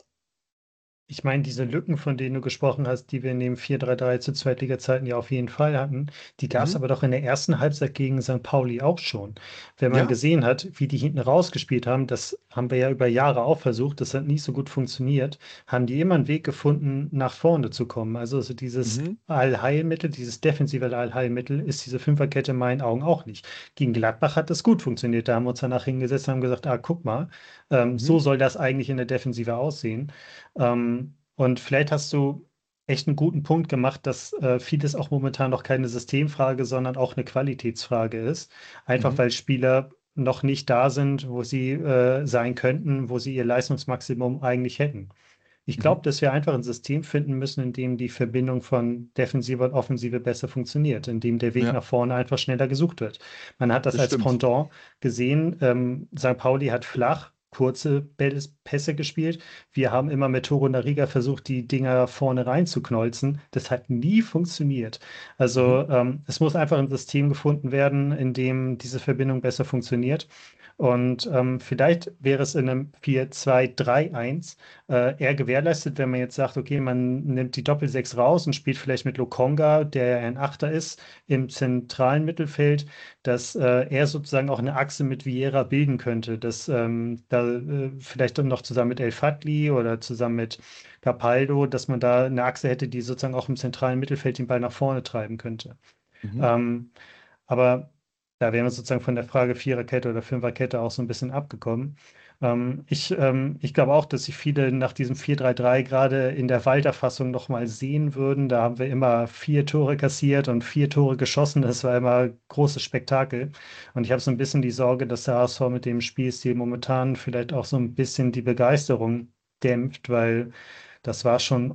[SPEAKER 3] Ich meine, diese Lücken, von denen du gesprochen hast, die wir in dem vier drei drei zu Zweitliga-Zeiten ja auf jeden Fall hatten, die gab es
[SPEAKER 2] Mhm.
[SPEAKER 3] aber doch in der ersten Halbzeit gegen Sankt Pauli auch schon. Wenn man
[SPEAKER 2] Ja.
[SPEAKER 3] gesehen hat, wie die hinten rausgespielt haben, das haben wir ja über Jahre auch versucht, das hat nicht so gut funktioniert, haben die immer einen Weg gefunden, nach vorne zu kommen. Also, also dieses
[SPEAKER 2] Mhm.
[SPEAKER 3] Allheilmittel, dieses defensive Allheilmittel ist diese Fünferkette in meinen Augen auch nicht. Gegen Gladbach hat das gut funktioniert. Da haben wir uns danach hingesetzt und haben gesagt, ah, guck mal, ähm,
[SPEAKER 2] Mhm.
[SPEAKER 3] so soll das eigentlich in der Defensive aussehen. Ähm, und vielleicht hast du echt einen guten Punkt gemacht, dass äh, vieles auch momentan noch keine Systemfrage, sondern auch eine Qualitätsfrage ist. Einfach
[SPEAKER 2] Mhm.
[SPEAKER 3] weil Spieler noch nicht da sind, wo sie äh, sein könnten, wo sie ihr Leistungsmaximum eigentlich hätten. Ich
[SPEAKER 2] Mhm.
[SPEAKER 3] glaube, dass wir einfach ein System finden müssen, in dem die Verbindung von Defensive und Offensive besser funktioniert, in dem der Weg
[SPEAKER 2] Ja,
[SPEAKER 3] nach vorne einfach schneller gesucht wird. Man hat das
[SPEAKER 2] das
[SPEAKER 3] als
[SPEAKER 2] stimmt.
[SPEAKER 3] Pendant gesehen. Ähm, Sankt Pauli hat flach kurze Bälle, Pässe gespielt. Wir haben immer mit Toro Nariga versucht, die Dinger vorne reinzuknolzen. Das hat nie funktioniert.
[SPEAKER 2] Mhm.
[SPEAKER 3] Also ähm, es muss einfach ein System gefunden werden, in dem diese Verbindung besser funktioniert. Und ähm, vielleicht wäre es in einem vier zwei drei eins äh, eher gewährleistet, wenn man jetzt sagt, okay, man nimmt die Doppelsechs raus und spielt vielleicht mit Lokonga, der ein Achter ist, im zentralen Mittelfeld, dass äh, er sozusagen auch eine Achse mit Vieira bilden könnte, dass ähm, da äh, vielleicht dann noch zusammen mit El Fadli oder zusammen mit Capaldo, dass man da eine Achse hätte, die sozusagen auch im zentralen Mittelfeld den Ball nach vorne treiben könnte.
[SPEAKER 2] Mhm.
[SPEAKER 3] Ähm, aber da wären wir sozusagen von der Frage Viererkette oder Fünferkette auch so ein bisschen abgekommen. Ähm, ich ähm, ich glaube auch, dass sich viele nach diesem vier drei drei gerade in der Walter-Fassung nochmal sehen würden. Da haben wir immer vier Tore kassiert und vier Tore geschossen. Das war immer großes Spektakel. Und ich habe so ein bisschen die Sorge, dass der H S V mit dem Spielstil momentan vielleicht auch so ein bisschen die Begeisterung dämpft, weil das war schon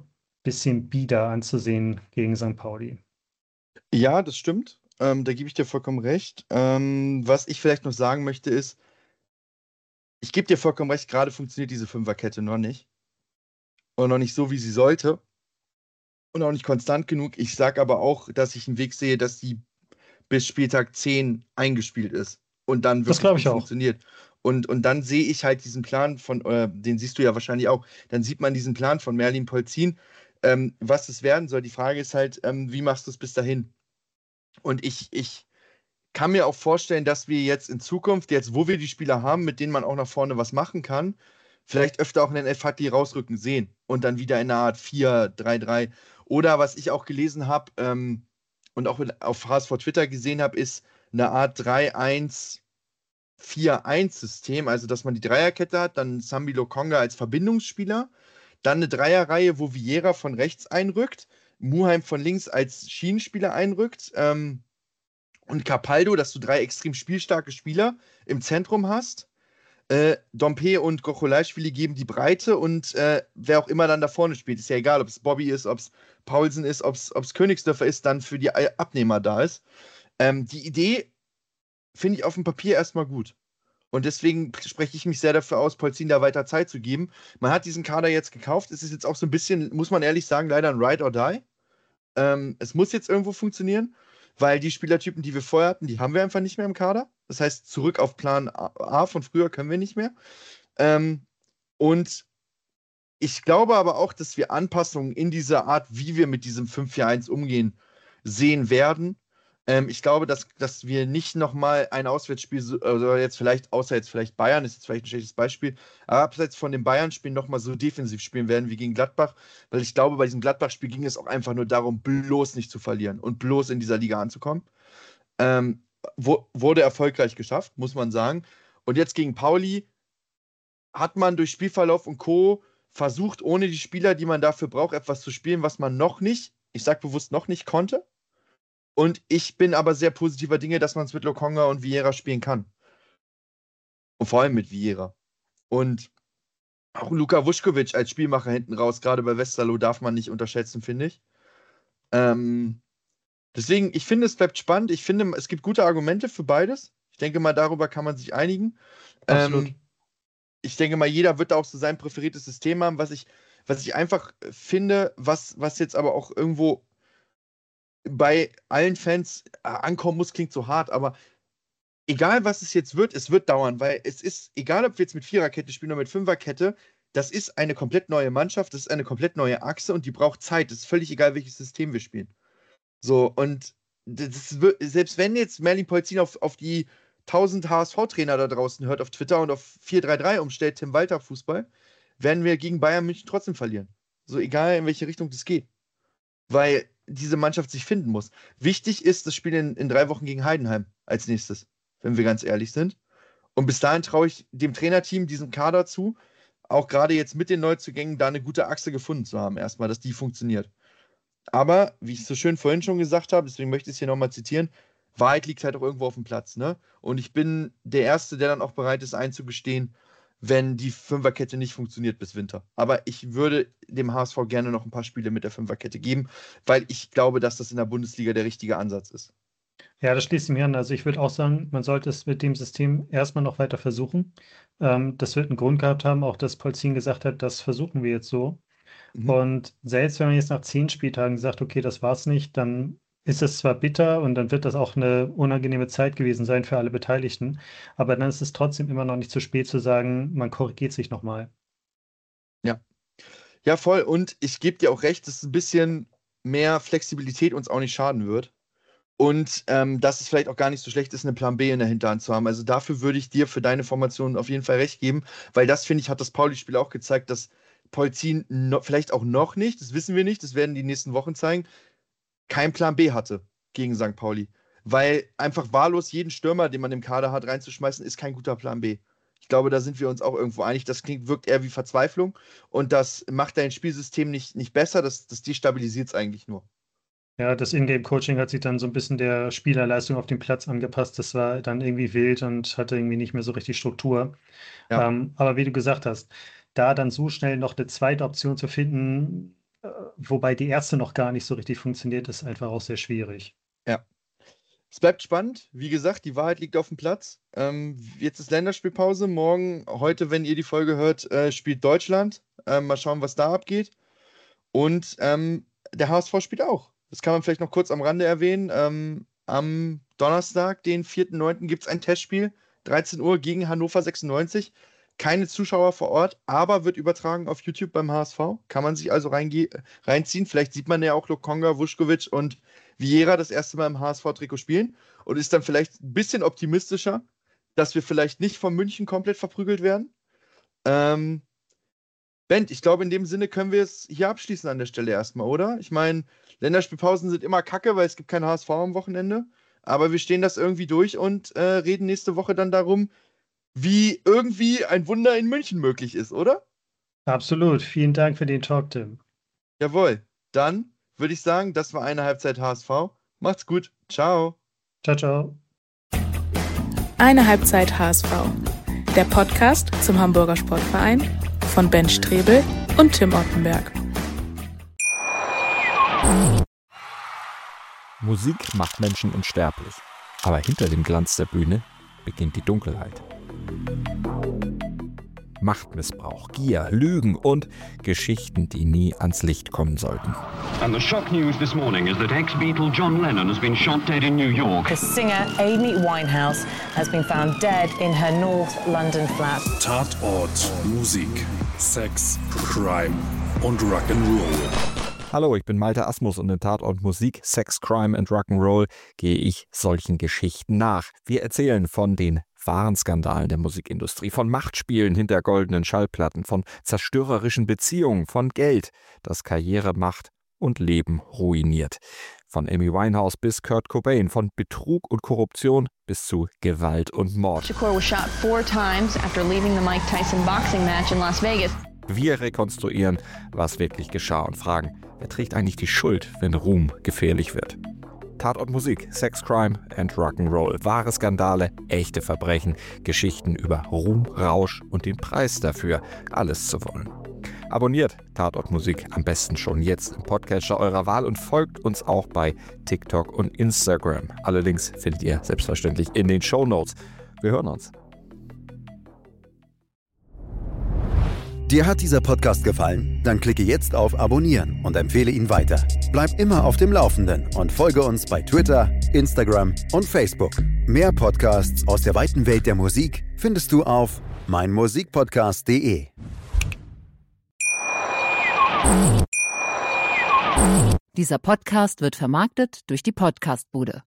[SPEAKER 3] bisschen bieder anzusehen gegen Sankt Pauli.
[SPEAKER 2] Ja, das stimmt. Ähm, da gebe ich dir vollkommen recht. Ähm, was ich vielleicht noch sagen möchte ist, ich gebe dir vollkommen recht, gerade funktioniert diese Fünferkette noch nicht. Und noch nicht so, wie sie sollte. Und auch nicht konstant genug. Ich sage aber auch, dass ich einen Weg sehe, dass die bis Spieltag zehn eingespielt ist und dann
[SPEAKER 3] Das
[SPEAKER 2] wirklich
[SPEAKER 3] glaube
[SPEAKER 2] gut
[SPEAKER 3] ich auch.
[SPEAKER 2] funktioniert. Und, und dann sehe ich halt diesen Plan von, äh, den siehst du ja wahrscheinlich auch, dann sieht man diesen Plan von Merlin Polzin, ähm, was es werden soll. Die Frage ist halt, ähm, wie machst du es bis dahin? Und ich, ich kann mir auch vorstellen, dass wir jetzt in Zukunft, jetzt wo wir die Spieler haben, mit denen man auch nach vorne was machen kann, vielleicht öfter auch einen El-Fatih rausrücken sehen und dann wieder in einer Art vier drei drei. Oder was ich auch gelesen habe ähm, und auch mit, auf H S V Twitter gesehen habe, ist eine Art drei eins vier eins System, also dass man die Dreierkette hat, dann Sambi Lokonga als Verbindungsspieler, dann eine Dreierreihe, wo Vieira von rechts einrückt, Muheim von links als Schienenspieler einrückt, ähm, und Capaldo, dass du drei extrem spielstarke Spieler im Zentrum hast. Äh, Dompe und Gocholaischwili geben die Breite und äh, wer auch immer dann da vorne spielt, ist ja egal, ob es Bobby ist, ob es Paulsen ist, ob es Königsdörfer ist, dann für die Abnehmer da ist. Ähm, die Idee finde ich auf dem Papier erstmal gut. Und deswegen spreche ich mich sehr dafür aus, Polzin da weiter Zeit zu geben. Man hat diesen Kader jetzt gekauft. Es ist jetzt auch so ein bisschen, muss man ehrlich sagen, leider ein Ride or Die. Ähm, es muss jetzt irgendwo funktionieren, weil die Spielertypen, die wir vorher hatten, die haben wir einfach nicht mehr im Kader. Das heißt, zurück auf Plan A von früher können wir nicht mehr. Ähm, und ich glaube aber auch, dass wir Anpassungen in dieser Art, wie wir mit diesem fünf vier eins umgehen, sehen werden. Ähm, ich glaube, dass, dass wir nicht nochmal ein Auswärtsspiel, so- also jetzt vielleicht, außer jetzt vielleicht Bayern, ist jetzt vielleicht ein schlechtes Beispiel, aber abseits von dem Bayern-Spiel nochmal so defensiv spielen werden wie gegen Gladbach, weil ich glaube, bei diesem Gladbach-Spiel ging es auch einfach nur darum, bloß nicht zu verlieren und bloß in dieser Liga anzukommen. Ähm, wo, wurde erfolgreich geschafft, muss man sagen. Und jetzt gegen Pauli hat man durch Spielverlauf und Co. versucht, ohne die Spieler, die man dafür braucht, etwas zu spielen, was man noch nicht, ich sage bewusst noch nicht konnte. Und ich bin aber sehr positiver Dinge, dass man es mit Lokonga und Vieira spielen kann. Und vor allem mit Vieira. Und auch Luka Vuskovic als Spielmacher hinten raus, gerade bei Westerlo, darf man nicht unterschätzen, finde ich. Ähm, deswegen, ich finde, es bleibt spannend. Ich finde, es gibt gute Argumente für beides. Ich denke mal, darüber kann man sich einigen.
[SPEAKER 3] Absolut.
[SPEAKER 2] Ähm, ich denke mal, jeder wird da auch so sein präferiertes System haben, was ich, was ich einfach finde, was, was jetzt aber auch irgendwo bei allen Fans äh, ankommen muss, klingt so hart, aber egal was es jetzt wird, es wird dauern, weil es ist, egal ob wir jetzt mit Viererkette spielen oder mit Fünferkette, das ist eine komplett neue Mannschaft, das ist eine komplett neue Achse und die braucht Zeit. Es ist völlig egal, welches System wir spielen. So, und das wird, selbst wenn jetzt Merlin Polzin auf, auf die tausend H S V-Trainer da draußen hört auf Twitter und auf vier drei drei umstellt, Tim Walter Fußball, werden wir gegen Bayern München trotzdem verlieren. So egal, in welche Richtung das geht. Weil diese Mannschaft sich finden muss. Wichtig ist das Spiel in, in drei Wochen gegen Heidenheim als nächstes, wenn wir ganz ehrlich sind. Und bis dahin traue ich dem Trainerteam, diesem Kader zu, auch gerade jetzt mit den Neuzugängen, da eine gute Achse gefunden zu haben, erstmal, dass die funktioniert. Aber, wie ich so schön vorhin schon gesagt habe, deswegen möchte ich es hier nochmal zitieren, Wahrheit liegt halt auch irgendwo auf dem Platz, ne? Und ich bin der Erste, der dann auch bereit ist einzugestehen, wenn die Fünferkette nicht funktioniert bis Winter. Aber ich würde dem H S V gerne noch ein paar Spiele mit der Fünferkette geben, weil ich glaube, dass das in der Bundesliga der richtige Ansatz ist.
[SPEAKER 3] Ja, das schließt sich mir an. Also ich würde auch sagen, man sollte es mit dem System erstmal noch weiter versuchen. Ähm, das wird einen Grund gehabt haben, auch dass Polzin gesagt hat, das versuchen wir jetzt so.
[SPEAKER 2] Mhm.
[SPEAKER 3] Und selbst wenn man jetzt nach zehn Spieltagen sagt, okay, das war's nicht, dann ist es zwar bitter und dann wird das auch eine unangenehme Zeit gewesen sein für alle Beteiligten, aber dann ist es trotzdem immer noch nicht zu spät zu sagen, man korrigiert sich nochmal.
[SPEAKER 2] Ja. Ja, voll. Und ich gebe dir auch recht, dass ein bisschen mehr Flexibilität uns auch nicht schaden wird. Und ähm, dass es vielleicht auch gar nicht so schlecht ist, eine Plan B in der Hinterhand zu haben. Also dafür würde ich dir für deine Formation auf jeden Fall recht geben, weil das, finde ich, hat das Pauli-Spiel auch gezeigt, dass Polzin no, vielleicht auch noch nicht, das wissen wir nicht, das werden die nächsten Wochen zeigen, keinen Plan B hatte gegen Sankt Pauli. Weil einfach wahllos jeden Stürmer, den man im Kader hat, reinzuschmeißen, ist kein guter Plan B. Ich glaube, da sind wir uns auch irgendwo einig. Das klingt, wirkt eher wie Verzweiflung und das macht dein Spielsystem nicht, nicht besser, das, das destabilisiert es eigentlich nur.
[SPEAKER 3] Ja, das Ingame-Coaching hat sich dann so ein bisschen der Spielerleistung auf dem Platz angepasst. Das war dann irgendwie wild und hatte irgendwie nicht mehr so richtig Struktur.
[SPEAKER 2] Ja.
[SPEAKER 3] Ähm, aber wie du gesagt hast, da dann so schnell noch eine zweite Option zu finden, wobei die erste noch gar nicht so richtig funktioniert, ist einfach auch sehr schwierig.
[SPEAKER 2] Ja. Es bleibt spannend. Wie gesagt, die Wahrheit liegt auf dem Platz. Ähm, jetzt ist Länderspielpause. Morgen, heute, wenn ihr die Folge hört, äh, spielt Deutschland. Ähm, mal schauen, was da abgeht. Und ähm, der H S V spielt auch. Das kann man vielleicht noch kurz am Rande erwähnen. Ähm, am Donnerstag, den vierten neunten, gibt es ein Testspiel. dreizehn Uhr gegen Hannover sechsundneunzig. Keine Zuschauer vor Ort, aber wird übertragen auf YouTube beim H S V. Kann man sich also reinge- reinziehen. Vielleicht sieht man ja auch Lokonga, Vuskovic und Vieira das erste Mal im H S V-Trikot spielen und ist dann vielleicht ein bisschen optimistischer, dass wir vielleicht nicht von München komplett verprügelt werden. Ähm, Bent, ich glaube, in dem Sinne können wir es hier abschließen an der Stelle erstmal, oder? Ich meine, Länderspielpausen sind immer kacke, weil es gibt kein H S V am Wochenende. Aber wir stehen das irgendwie durch und äh, reden nächste Woche dann darum, wie irgendwie ein Wunder in München möglich ist, oder?
[SPEAKER 3] Absolut. Vielen Dank für den Talk, Tim.
[SPEAKER 2] Jawohl. Dann würde ich sagen, das war eine Halbzeit H S V. Macht's gut. Ciao.
[SPEAKER 3] Ciao, ciao.
[SPEAKER 1] Eine Halbzeit H S V. Der Podcast zum Hamburger Sportverein von Ben Strebel und Tim Ottenberg.
[SPEAKER 4] Musik macht Menschen unsterblich. Aber hinter dem Glanz der Bühne beginnt die Dunkelheit. Machtmissbrauch, Gier, Lügen und Geschichten, die nie ans Licht kommen sollten.
[SPEAKER 5] And the shock news this morning is that ex-Beatle John Lennon has been shot dead in New York.
[SPEAKER 6] The singer Amy Winehouse has been found dead in her North London flat.
[SPEAKER 7] Tatort Musik, Sex, Crime und Rock'n'Roll.
[SPEAKER 4] Hallo, ich bin Malte Asmus und in Tatort Musik, Sex, Crime and Rock'n'Roll gehe ich solchen Geschichten nach. Wir erzählen von den wahren Skandalen der Musikindustrie, von Machtspielen hinter goldenen Schallplatten, von zerstörerischen Beziehungen, von Geld, das Karriere macht und Leben ruiniert. Von Amy Winehouse bis Kurt Cobain, von Betrug und Korruption bis zu Gewalt und Mord.
[SPEAKER 8] Shakur was shot four times after leaving the Mike Tyson boxing match in Las Vegas.
[SPEAKER 4] Wir rekonstruieren, was wirklich geschah und fragen, wer trägt eigentlich die Schuld, wenn Ruhm gefährlich wird? Tatort Musik, Sex, Crime and Rock'n'Roll. Wahre Skandale, echte Verbrechen, Geschichten über Ruhm, Rausch und den Preis dafür, alles zu wollen. Abonniert Tatort Musik am besten schon jetzt im Podcatcher eurer Wahl und folgt uns auch bei TikTok und Instagram. Alle Links findet ihr selbstverständlich in den Shownotes. Wir hören uns.
[SPEAKER 9] Dir hat dieser Podcast gefallen? Dann klicke jetzt auf Abonnieren und empfehle ihn weiter. Bleib immer auf dem Laufenden und folge uns bei Twitter, Instagram und Facebook. Mehr Podcasts aus der weiten Welt der Musik findest du auf meinmusikpodcast punkt de.
[SPEAKER 10] Dieser Podcast wird vermarktet durch die Podcastbude.